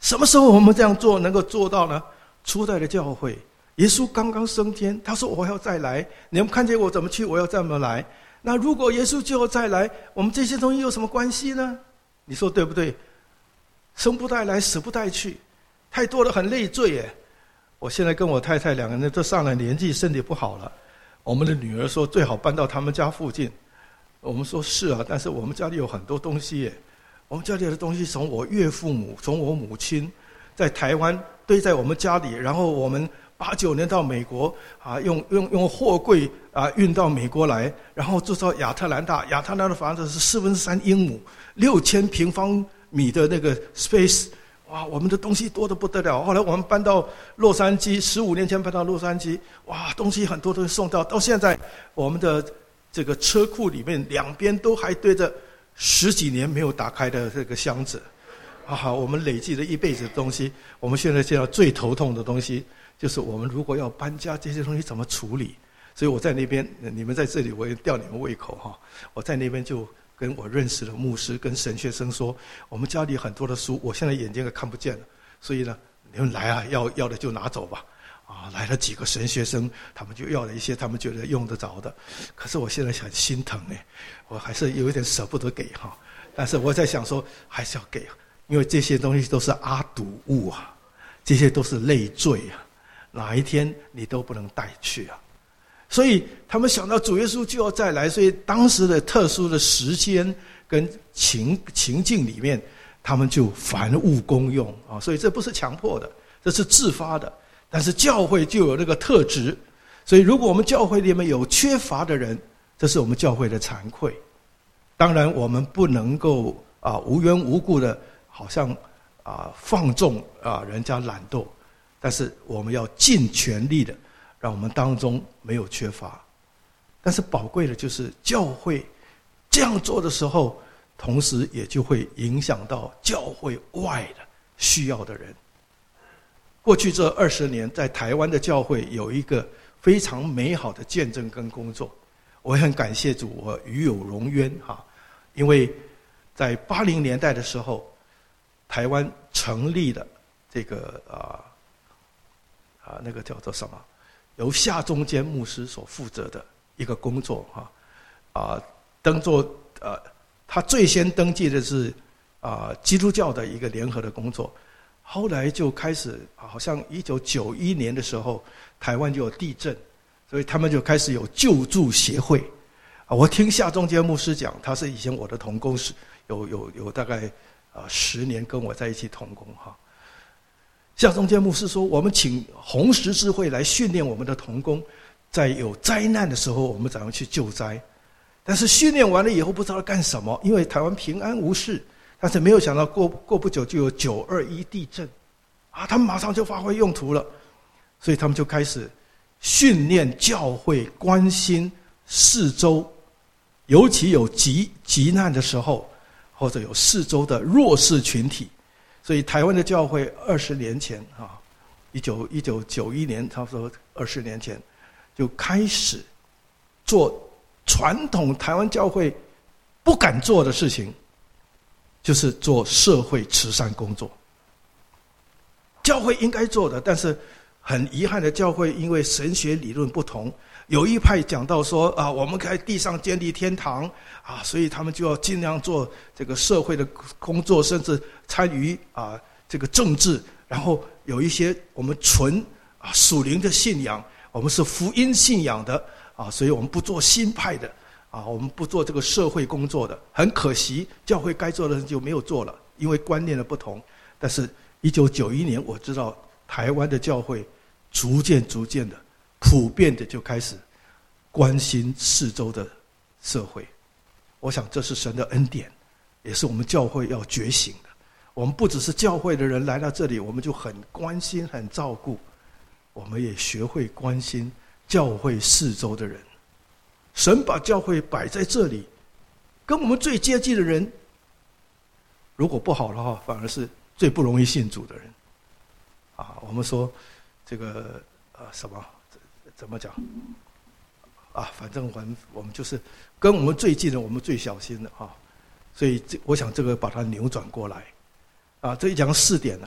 什么时候我们这样做能够做到呢？初代的教会，耶稣刚刚升天，他说我要再来，你们看见我怎么去，我要这么来。那如果耶稣就要再来，我们这些东西有什么关系呢？你说对不对？生不带来，死不带去，太多的很累赘耶。我现在跟我太太两个人都上了年纪，身体不好了。我们的女儿说最好搬到他们家附近。我们说是啊，但是我们家里有很多东西耶。我们家里的东西从我岳父母，从我母亲在台湾堆在我们家里，然后我们八九年到美国啊，用用用货柜啊运到美国来，然后住到亚特兰大。亚特兰大的房子是四分之三英亩，六千平方米的那个 space， 哇，我们的东西多得不得了。后来我们搬到洛杉矶，十五年前搬到洛杉矶，哇，东西很多都送到，到现在我们的这个车库里面两边都还堆着十几年没有打开的这个箱子。啊，我们累积了一辈子的东西，我们现在见到最头痛的东西就是我们如果要搬家，这些东西怎么处理？所以我在那边，你们在这里，我也吊你们胃口哈。我在那边就跟我认识的牧师跟神学生说，我们家里很多的书，我现在眼睛也看不见了，所以呢，你们来啊，要要的就拿走吧。啊，来了几个神学生，他们就要了一些他们觉得用得着的。可是我现在很心疼哎，我还是有一点舍不得给哈。但是我在想说，还是要给。因为这些东西都是阿堵物啊，这些都是累赘啊，哪一天你都不能带去啊。所以他们想到主耶稣就要再来，所以当时的特殊的时间跟情情境里面，他们就凡物公用啊。所以这不是强迫的，这是自发的。但是教会就有那个特质，所以如果我们教会里面有缺乏的人，这是我们教会的惭愧。当然我们不能够啊无缘无故的好像啊放纵啊人家懒惰，但是我们要尽全力的让我们当中没有缺乏。但是宝贵的就是教会这样做的时候，同时也就会影响到教会外的需要的人。过去这二十年在台湾的教会有一个非常美好的见证跟工作，我也很感谢主，我与有荣焉哈。因为在八零年代的时候，台湾成立了这个啊啊那个叫做什么，由夏中坚牧师所负责的一个工作哈啊，登做呃他最先登记的是啊基督教的一个联合的工作，后来就开始好像一九九一年的时候，台湾就有地震，所以他们就开始有救助协会啊。我听夏中坚牧师讲，他是以前我的同工，是有有有大概。啊，十年跟我在一起同工哈。夏中坚牧师说，我们请红十字会来训练我们的同工，在有灾难的时候，我们怎样去救灾。但是训练完了以后，不知道干什么，因为台湾平安无事，但是没有想到过过不久就有九二一地震，啊，他们马上就发挥用途了，所以他们就开始训练教会关心四周，尤其有急急难的时候。或者有四周的弱势群体，所以台湾的教会二十年前啊，一九一九九一年，差不多二十年前，就开始做传统台湾教会不敢做的事情，就是做社会慈善工作。教会应该做的，但是很遗憾的，教会因为神学理论不同，有一派讲到说啊，我们在地上建立天堂啊，所以他们就要尽量做这个社会的工作，甚至参与啊这个政治。然后有一些我们纯啊属灵的信仰，我们是福音信仰的啊，所以我们不做新派的啊，我们不做这个社会工作的。很可惜，教会该做的就没有做了，因为观念的不同。但是一九九一年，我知道台湾的教会逐渐逐渐的普遍的就开始关心四周的社会。我想这是神的恩典，也是我们教会要觉醒的。我们不只是教会的人来到这里，我们就很关心很照顾，我们也学会关心教会四周的人。神把教会摆在这里，跟我们最接近的人，如果不好的话，反而是最不容易信主的人啊。我们说这个呃什么怎么讲啊？反正我们我们就是跟我们最近的，我们最小心的啊。所以这我想这个把它扭转过来啊。这一讲四点了，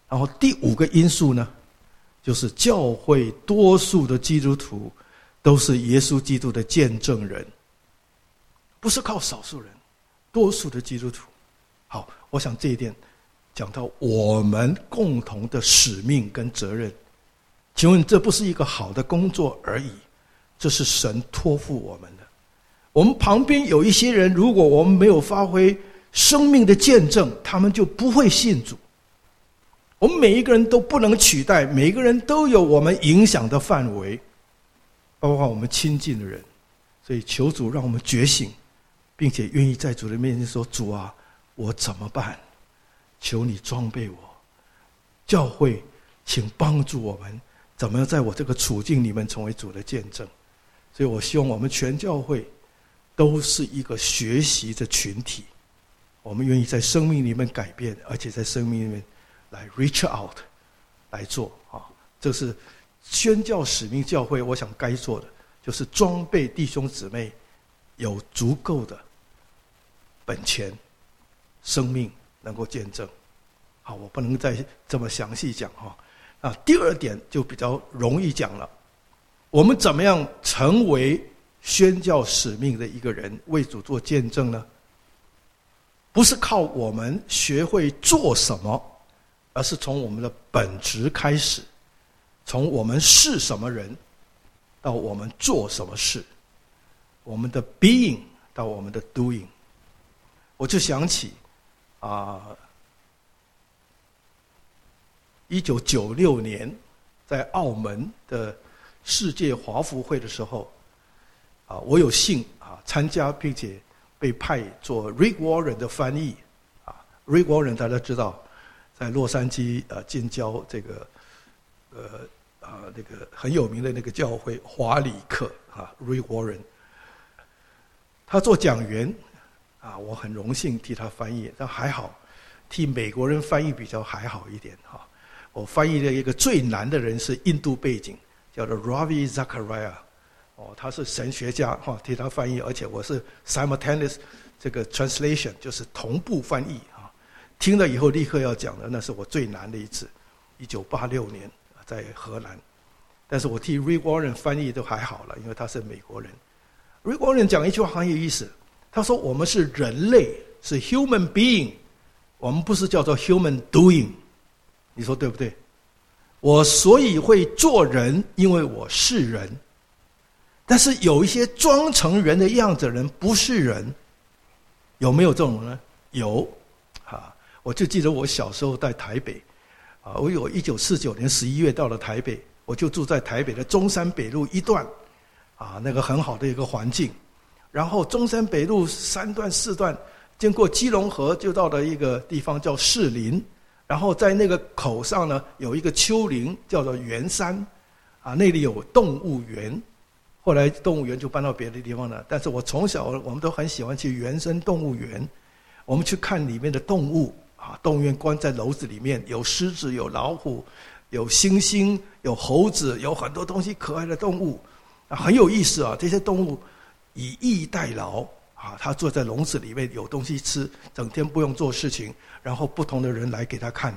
然后第五个因素呢，就是教会多数的基督徒都是耶稣基督的见证人，不是靠少数人，多数的基督徒。好，我想这一点讲到我们共同的使命跟责任。请问这不是一个好的工作而已，这是神托付我们的。我们旁边有一些人，如果我们没有发挥生命的见证，他们就不会信主。我们每一个人都不能取代，每一个人都有我们影响的范围，包括我们亲近的人。所以求主让我们觉醒，并且愿意在主的面前说，主啊，我怎么办？求你装备我。教会请帮助我们怎么样在我这个处境里面成为主的见证。所以我希望我们全教会都是一个学习的群体，我们愿意在生命里面改变，而且在生命里面来 reach out 来做啊，这是宣教使命教会我想该做的，就是装备弟兄姊妹有足够的本钱生命能够见证。好，我不能再这么详细讲哈。啊，第二点就比较容易讲了，我们怎么样成为宣教使命的一个人，为主做见证呢？不是靠我们学会做什么，而是从我们的本质开始，从我们是什么人到我们做什么事，我们的 being 到我们的 doing。 我就想起啊，一九九六年在澳门的世界华福会的时候啊，我有幸啊参加，并且被派做 Rick Warren 的翻译啊。Rick Warren 大家知道，在洛杉矶呃近郊这个呃啊那个很有名的那个教会华里克啊 Rick Warren， 他做讲员啊，我很荣幸替他翻译，但还好替美国人翻译比较还好一点哈。我翻译的一个最难的人是印度背景，叫做 Ravi Zachariah。哦，他是神学家哈，替他翻译，而且我是 simultaneous 这个 translation， 就是同步翻译啊。听了以后立刻要讲的，那是我最难的一次，一九八六年在荷兰。但是我替 Rick Warren 翻译都还好了，因为他是美国人。Rick Warren 讲一句话很有意思，他说我们是人类，是 human being， 我们不是叫做 human doing。你说对不对？我所以会做人，因为我是人。但是有一些装成人的样子的人不是人，有没有这种人呢？有啊！我就记得我小时候在台北啊，我有一九四九年十一月到了台北，我就住在台北的中山北路一段啊，那个很好的一个环境。然后中山北路三段四段，经过基隆河就到了一个地方叫士林，然后在那个口上呢有一个丘陵叫做圆山啊，那里有动物园。后来动物园就搬到别的地方了，但是我从小我们都很喜欢去原生动物园，我们去看里面的动物啊，动物园关在楼子里面，有狮子，有老虎，有猩猩，有猴子，有很多东西可爱的动物啊，很有意思啊。这些动物以逸待劳啊，它坐在笼子里面有东西吃，整天不用做事情，然后不同的人来给它看。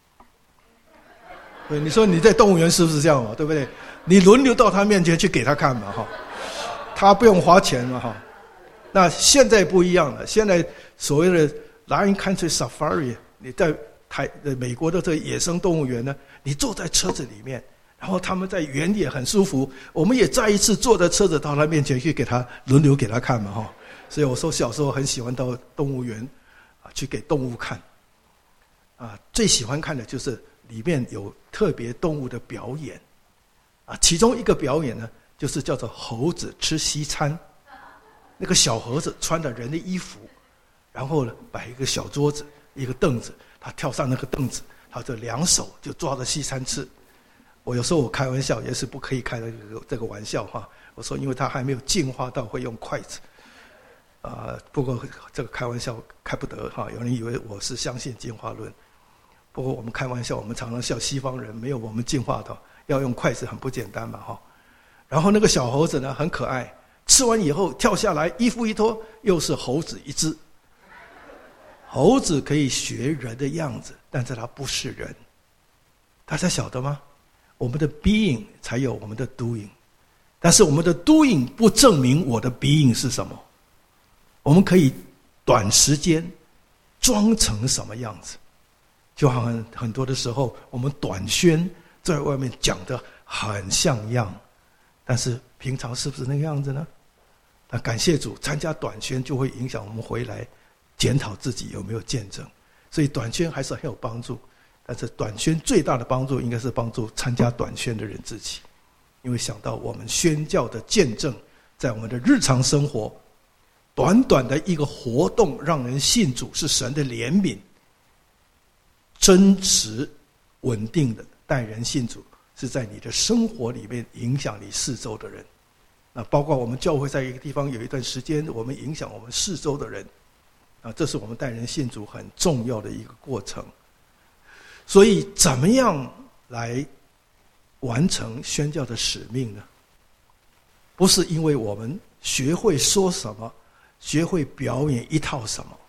对，你说你在动物园是不是这样嘛？对不对？你轮流到他面前去给他看嘛，哈，他不用花钱嘛，哈。那现在不一样了，现在所谓的 Lion Country Safari， 你在台美国的这个野生动物园呢，你坐在车子里面，然后他们在园里也很舒服，我们也再一次坐在车子到他面前去给他轮流给他看嘛，哈。所以我说小时候很喜欢到动物园啊去给动物看，啊，最喜欢看的就是里面有特别动物的表演。啊，其中一个表演呢，就是叫做猴子吃西餐。那个小猴子穿着人的衣服，然后呢摆一个小桌子，一个凳子，他跳上那个凳子，他就两手就抓着西餐吃。我有时候我开玩笑，也是不可以开的这个玩笑哈。我说，因为他还没有进化到会用筷子，啊、呃，不过这个开玩笑开不得哈。有人以为我是相信进化论，不过我们开玩笑，我们常常笑西方人没有我们进化到。要用筷子很不简单嘛，哈。然后那个小猴子呢很可爱，吃完以后跳下来，衣服一脱，又是猴子一只。猴子可以学人的样子，但是它不是人， 大家晓得吗？我们的 being 才有我们的 doing， 但是我们的 doing 不证明我的 being 是什么。我们可以短时间装成什么样子，就好像很多的时候我们短宣在外面讲得很像样，但是平常是不是那个样子呢？那感谢主，参加短宣就会影响我们回来检讨自己有没有见证，所以短宣还是很有帮助。但是短宣最大的帮助应该是帮助参加短宣的人自己，因为想到我们宣教的见证，在我们的日常生活，短短的一个活动让人信主是神的怜悯，真实稳定的带人信主是在你的生活里面影响你四周的人。那包括我们教会在一个地方有一段时间，我们影响我们四周的人，啊，这是我们带人信主很重要的一个过程。所以怎么样来完成宣教的使命呢？不是因为我们学会说什么，学会表演一套什么。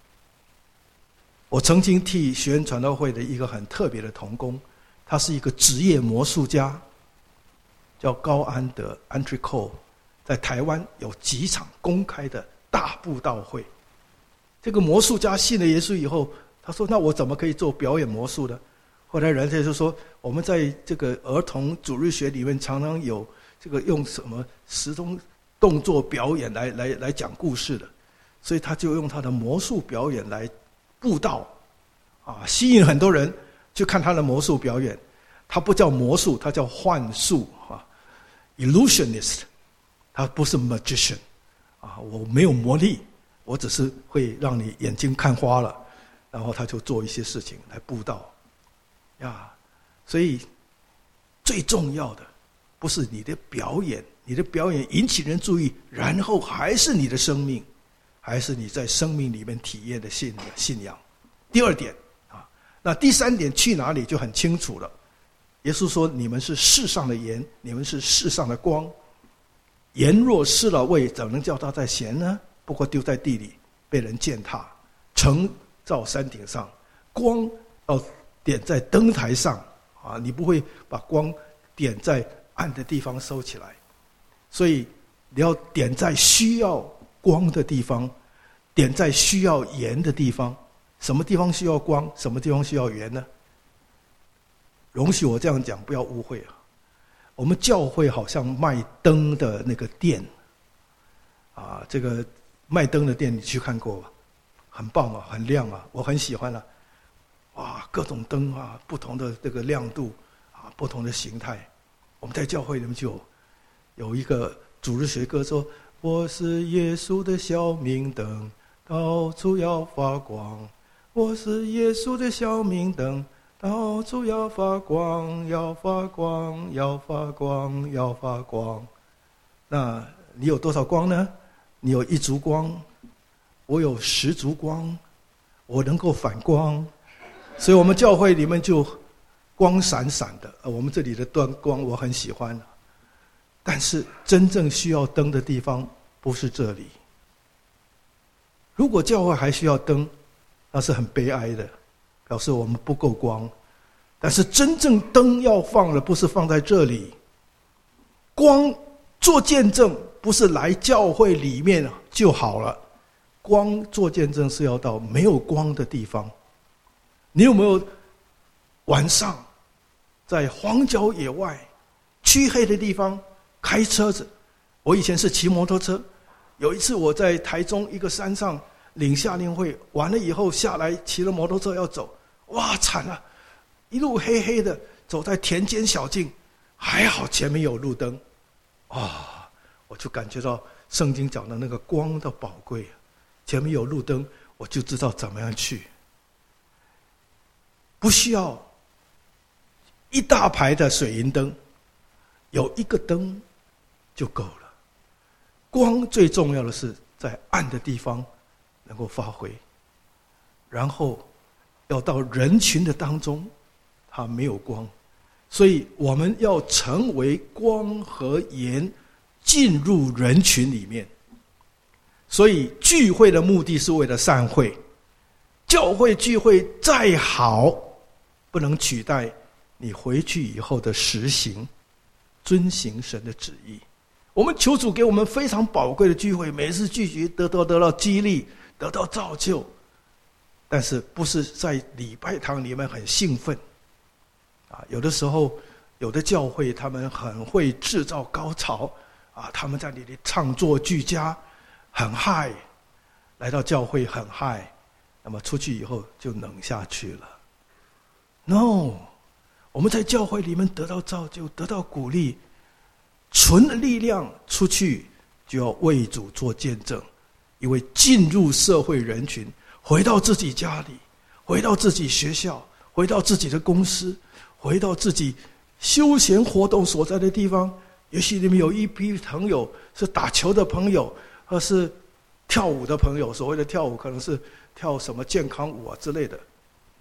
我曾经替学院传道会的一个很特别的同工，他是一个职业魔术家，叫高安德 Andrew Cole， 在台湾有几场公开的大布道会。这个魔术家信了耶稣以后，他说：“那我怎么可以做表演魔术呢？”后来人家就说：“我们在这个儿童主日学里面常常有这个用什么时钟动作表演来来来讲故事的，所以他就用他的魔术表演来布道，啊，吸引很多人去看他的魔术表演。他不叫魔术，他叫幻术啊 ，illusionist， 他不是 magician， 啊，我没有魔力，我只是会让你眼睛看花了。”然后他就做一些事情来布道，呀，所以最重要的不是你的表演，你的表演引起人注意，然后还是你的生命，还是你在生命里面体验的信信仰。第二点啊，那第三点去哪里就很清楚了。耶稣说：“你们是世上的盐，你们是世上的光。盐若失了味，怎能叫它再咸呢？不过丢在地里，被人践踏。城照山顶上，光要点在灯台上啊！你不会把光点在暗的地方收起来，所以你要点在需要光的地方，点在需要盐的地方。什么地方需要光？什么地方需要盐呢？容许我这样讲，不要误会啊！我们教会好像卖灯的那个店啊，这个卖灯的店你去看过吧？很棒啊，很亮啊，我很喜欢啊。哇，各种灯啊，不同的这个亮度啊，不同的形态。我们在教会里面就有有一个主日学歌说：“我是耶稣的小明灯，到处要发光。我是耶稣的小明灯，到处要发光，要发光，要发光，要发光。”那你有多少光呢？你有一烛光。我有十烛光，我能够反光，所以我们教会里面就光闪闪的。我们这里的灯光我很喜欢，但是真正需要灯的地方不是这里。如果教会还需要灯，那是很悲哀的，表示我们不够光。但是真正灯要放的不是放在这里，光做见证不是来教会里面就好了。光做见证是要到没有光的地方。你有没有晚上在荒郊野外黢黑的地方开车子？我以前是骑摩托车，有一次我在台中一个山上领夏令会完了以后下来，骑了摩托车要走，哇，惨了，一路黑黑的，走在田间小径，还好前面有路灯啊、哦，我就感觉到圣经讲的那个光的宝贵。前面有路灯，我就知道怎么样去。不需要一大排的水银灯，有一个灯就够了。光最重要的是在暗的地方能够发挥，然后要到人群的当中，它没有光，所以我们要成为光和盐，进入人群里面。所以聚会的目的是为了散会，教会聚会再好，不能取代你回去以后的实行，遵行神的旨意。我们求主给我们非常宝贵的聚会，每次聚集得到得到激励，得到造就，但是不是在礼拜堂里面很兴奋啊？有的时候有的教会他们很会制造高潮啊，他们在那里唱作俱佳，很嗨，来到教会很嗨，那么出去以后就冷下去了。No， 我们在教会里面得到造就，得到鼓励，存了力量出去就要为主做见证，因为进入社会人群，回到自己家里，回到自己学校，回到自己的公司，回到自己休闲活动所在的地方，也许你们有一批朋友是打球的朋友，或是跳舞的朋友，所谓的跳舞可能是跳什么健康舞啊之类的。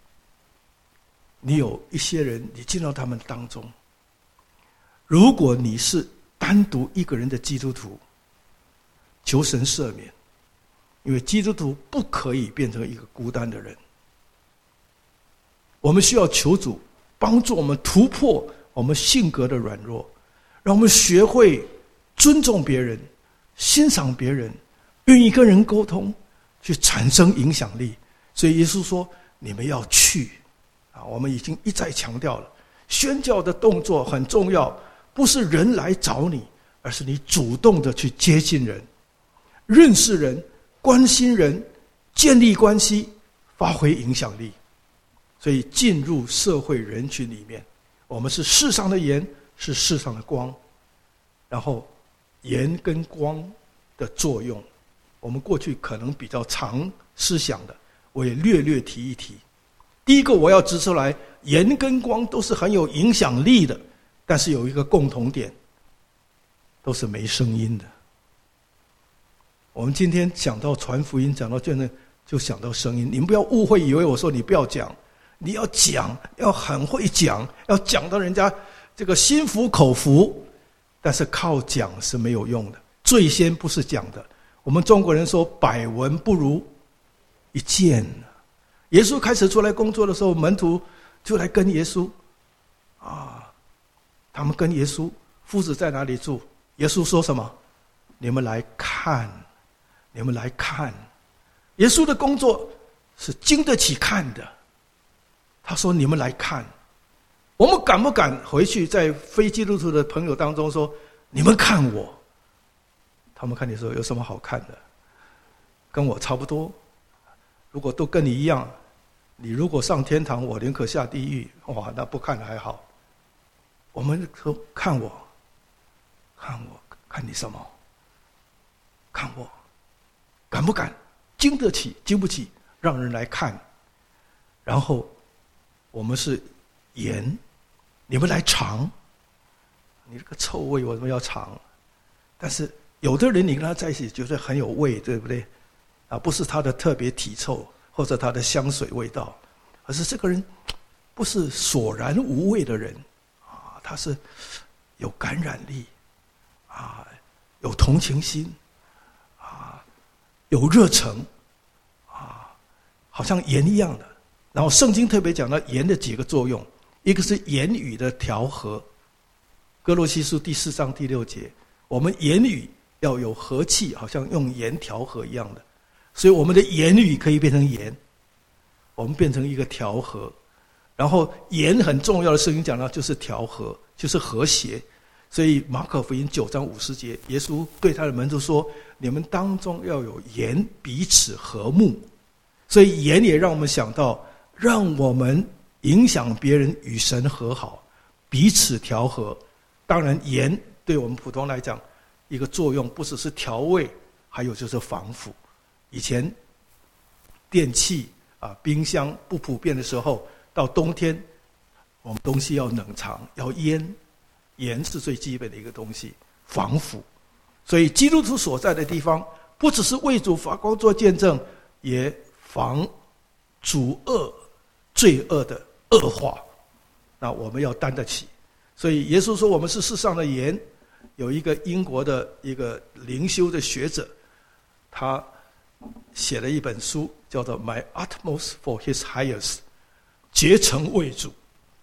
你有一些人，你进到他们当中，如果你是单独一个人的基督徒，求神赦免，因为基督徒不可以变成一个孤单的人。我们需要求主帮助我们突破我们性格的软弱，让我们学会尊重别人，欣赏别人，愿意跟人沟通，去产生影响力。所以耶稣说，你们要去啊，我们已经一再强调了，宣教的动作很重要，不是人来找你，而是你主动的去接近人，认识人，关心人，建立关系，发挥影响力。所以进入社会人群里面，我们是世上的盐，是世上的光。然后盐跟光的作用，我们过去可能比较常思想的，我也略略提一提。第一个我要指出来，盐跟光都是很有影响力的，但是有一个共同点，都是没声音的。我们今天讲到传福音，讲到这呢，就想到声音。你们不要误会，以为我说你不要讲，你要讲，要很会讲，要讲到人家这个心服口服。但是靠讲是没有用的，最先不是讲的。我们中国人说百闻不如一见。耶稣开始出来工作的时候，门徒就来跟耶稣啊，他们跟耶稣，夫子在哪里住？耶稣说什么？你们来看，你们来看。耶稣的工作是经得起看的。他说你们来看。我们敢不敢回去在非基督徒的朋友当中说，你们看我？他们看你说有什么好看的？跟我差不多。如果都跟你一样，你如果上天堂，我宁可下地狱。哇，那不看还好。我们说看我，看我，看你什么？看我，敢不敢？经得起，经不起，让人来看。然后我们是盐，你们来尝。你这个臭味我怎么要尝？但是有的人你跟他在一起觉得很有味，对不对？啊，不是他的特别体臭或者他的香水味道，而是这个人不是索然无味的人啊，他是有感染力啊，有同情心啊，有热忱啊，好像盐一样的。然后圣经特别讲到盐的几个作用，一个是言语的调和，哥罗西书第四章第六节，我们言语要有和气，好像用盐调和一样的。所以我们的言语可以变成盐，我们变成一个调和。然后盐很重要的圣经讲到就是调和，就是和谐。所以马可福音九章五十节，耶稣对他的门徒说，你们当中要有盐，彼此和睦。所以盐也让我们想到，让我们影响别人与神和好，彼此调和。当然盐对我们普通来讲一个作用不只是调味，还有就是防腐。以前电器啊、冰箱不普遍的时候，到冬天我们东西要冷藏，要腌，盐是最基本的一个东西，防腐。所以基督徒所在的地方，不只是为主发光做见证，也防主恶罪恶的恶化。那我们要担得起。所以耶稣说我们是世上的盐。有一个英国的一个灵修的学者，他写了一本书叫做 My Utmost for His Highest， 竭诚为主。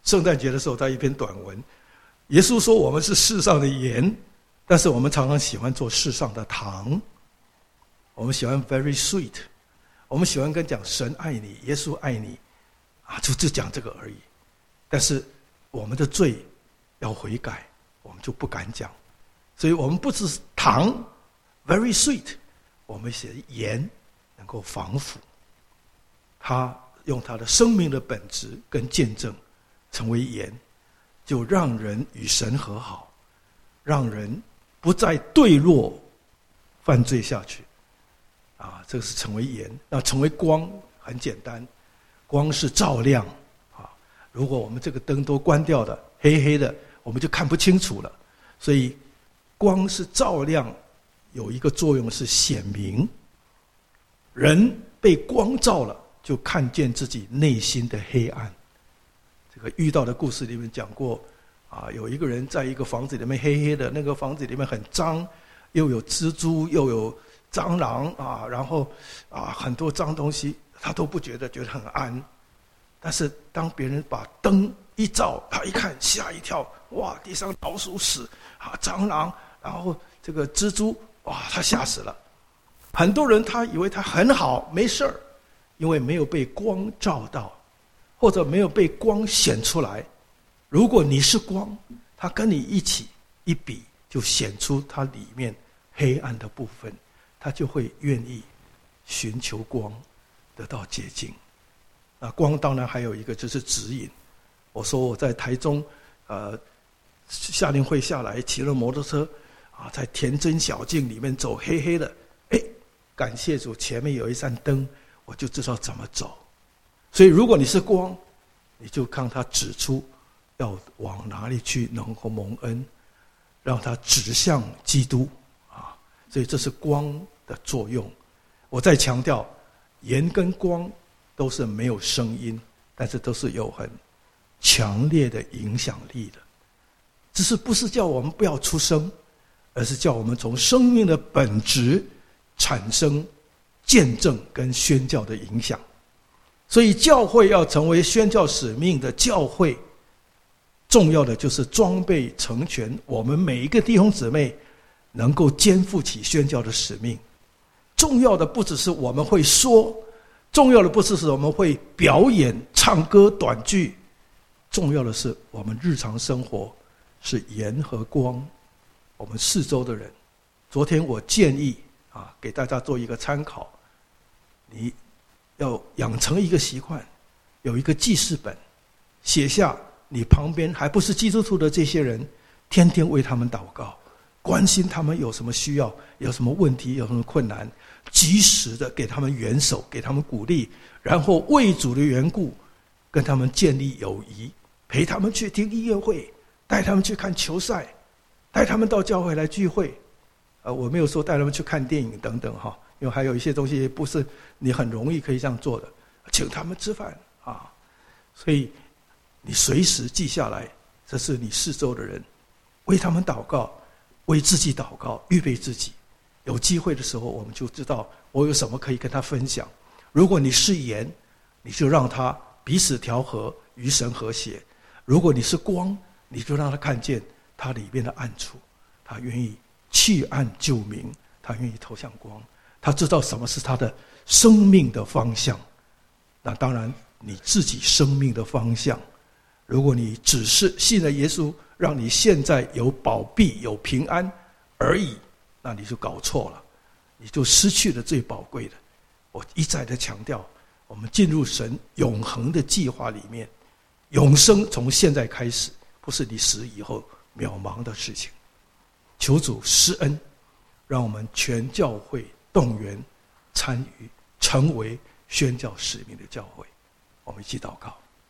圣诞节的时候，在一篇短文，耶稣说我们是世上的盐，但是我们常常喜欢做世上的糖。我们喜欢 very sweet， 我们喜欢跟讲神爱你，耶稣爱你，啊，就就讲这个而已。但是我们的罪要悔改，我们就不敢讲。所以我们不是糖 very sweet， 我们写盐能够防腐。他用他的生命的本质跟见证成为盐，就让人与神和好，让人不再堕落犯罪下去。啊，这个是成为盐。那成为光很简单，光是照亮啊。如果我们这个灯都关掉的，黑黑的，我们就看不清楚了。所以光是照亮，有一个作用是显明。人被光照了，就看见自己内心的黑暗。这个遇到的故事里面讲过，啊，有一个人在一个房子里面黑黑的，那个房子里面很脏，又有蜘蛛，又有蟑螂啊，然后啊很多脏东西，他都不觉得，觉得很安。但是当别人把灯一照，他一看吓一跳，哇，地上老鼠屎啊，蟑螂，然后这个蜘蛛，哇，他吓死了。很多人他以为他很好，没事儿，因为没有被光照到，或者没有被光显出来。如果你是光，他跟你一起一比，就显出他里面黑暗的部分，他就会愿意寻求光，得到洁净。那光当然还有一个就是指引。我说我在台中，呃，夏令会下来骑了摩托车，啊，在田间小径里面走，黑黑的，哎，感谢主，前面有一盏灯，我就知道怎么走。所以如果你是光，你就看他指出要往哪里去能够蒙恩，让他指向基督啊。所以这是光的作用。我再强调，盐跟光都是没有声音，但是都是有很强烈的影响力的。只是不是叫我们不要出声，而是叫我们从生命的本质产生见证跟宣教的影响。所以教会要成为宣教使命的教会，重要的就是装备成全我们每一个弟兄姊妹能够肩负起宣教的使命。重要的不只是我们会说，重要的不只是我们会表演唱歌短剧，重要的是我们日常生活是盐和光，我们四周的人。昨天我建议啊，给大家做一个参考，你要养成一个习惯，有一个记事本，写下你旁边还不是基督徒的这些人，天天为他们祷告，关心他们有什么需要，有什么问题，有什么困难，及时的给他们援手，给他们鼓励，然后为主的缘故跟他们建立友谊，陪他们去听音乐会，带他们去看球赛，带他们到教会来聚会。呃，我没有说带他们去看电影等等哈，因为还有一些东西不是你很容易可以这样做的，请他们吃饭啊，所以你随时记下来，这是你四周的人，为他们祷告，为自己祷告，预备自己。有机会的时候，我们就知道我有什么可以跟他分享。如果你是盐，你就让他彼此调和，与神和谐；如果你是光，你就让他看见他里面的暗处，他愿意弃暗就明，他愿意投向光，他知道什么是他的生命的方向。那当然你自己生命的方向，如果你只是信了耶稣，让你现在有保庇有平安而已，那你就搞错了，你就失去了最宝贵的。我一再的强调，我们进入神永恒的计划里面，永生从现在开始，不是你死以后渺茫的事情。求主施恩，让我们全教会动员参与，成为宣教使命的教会。我们一起祷告。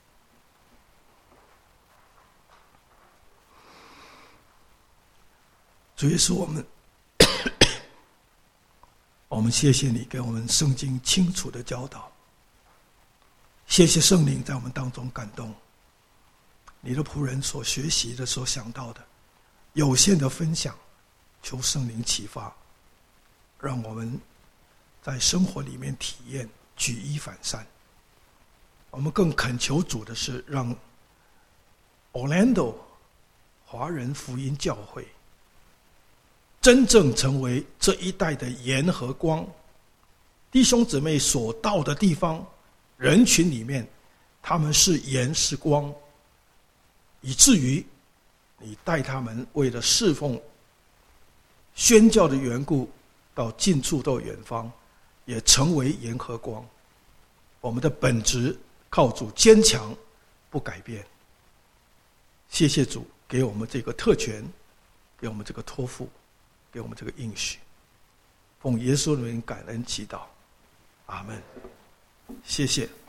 主耶稣，我们我们谢谢你给我们圣经清楚的教导，谢谢圣灵在我们当中感动，你的仆人所学习的所想到的有限的分享，求圣灵启发，让我们在生活里面体验举一反三。我们更恳求主的是，让 Orlando 华人福音教会真正成为这一代的盐和光，弟兄姊妹所到的地方，人群里面，他们是盐是光，以至于你带他们为了侍奉宣教的缘故，到近处到远方，也成为盐和光。我们的本质靠主坚强，不改变。谢谢主给我们这个特权，给我们这个托付，给我们这个应许。奉耶稣的名感恩祈祷，阿们。谢谢。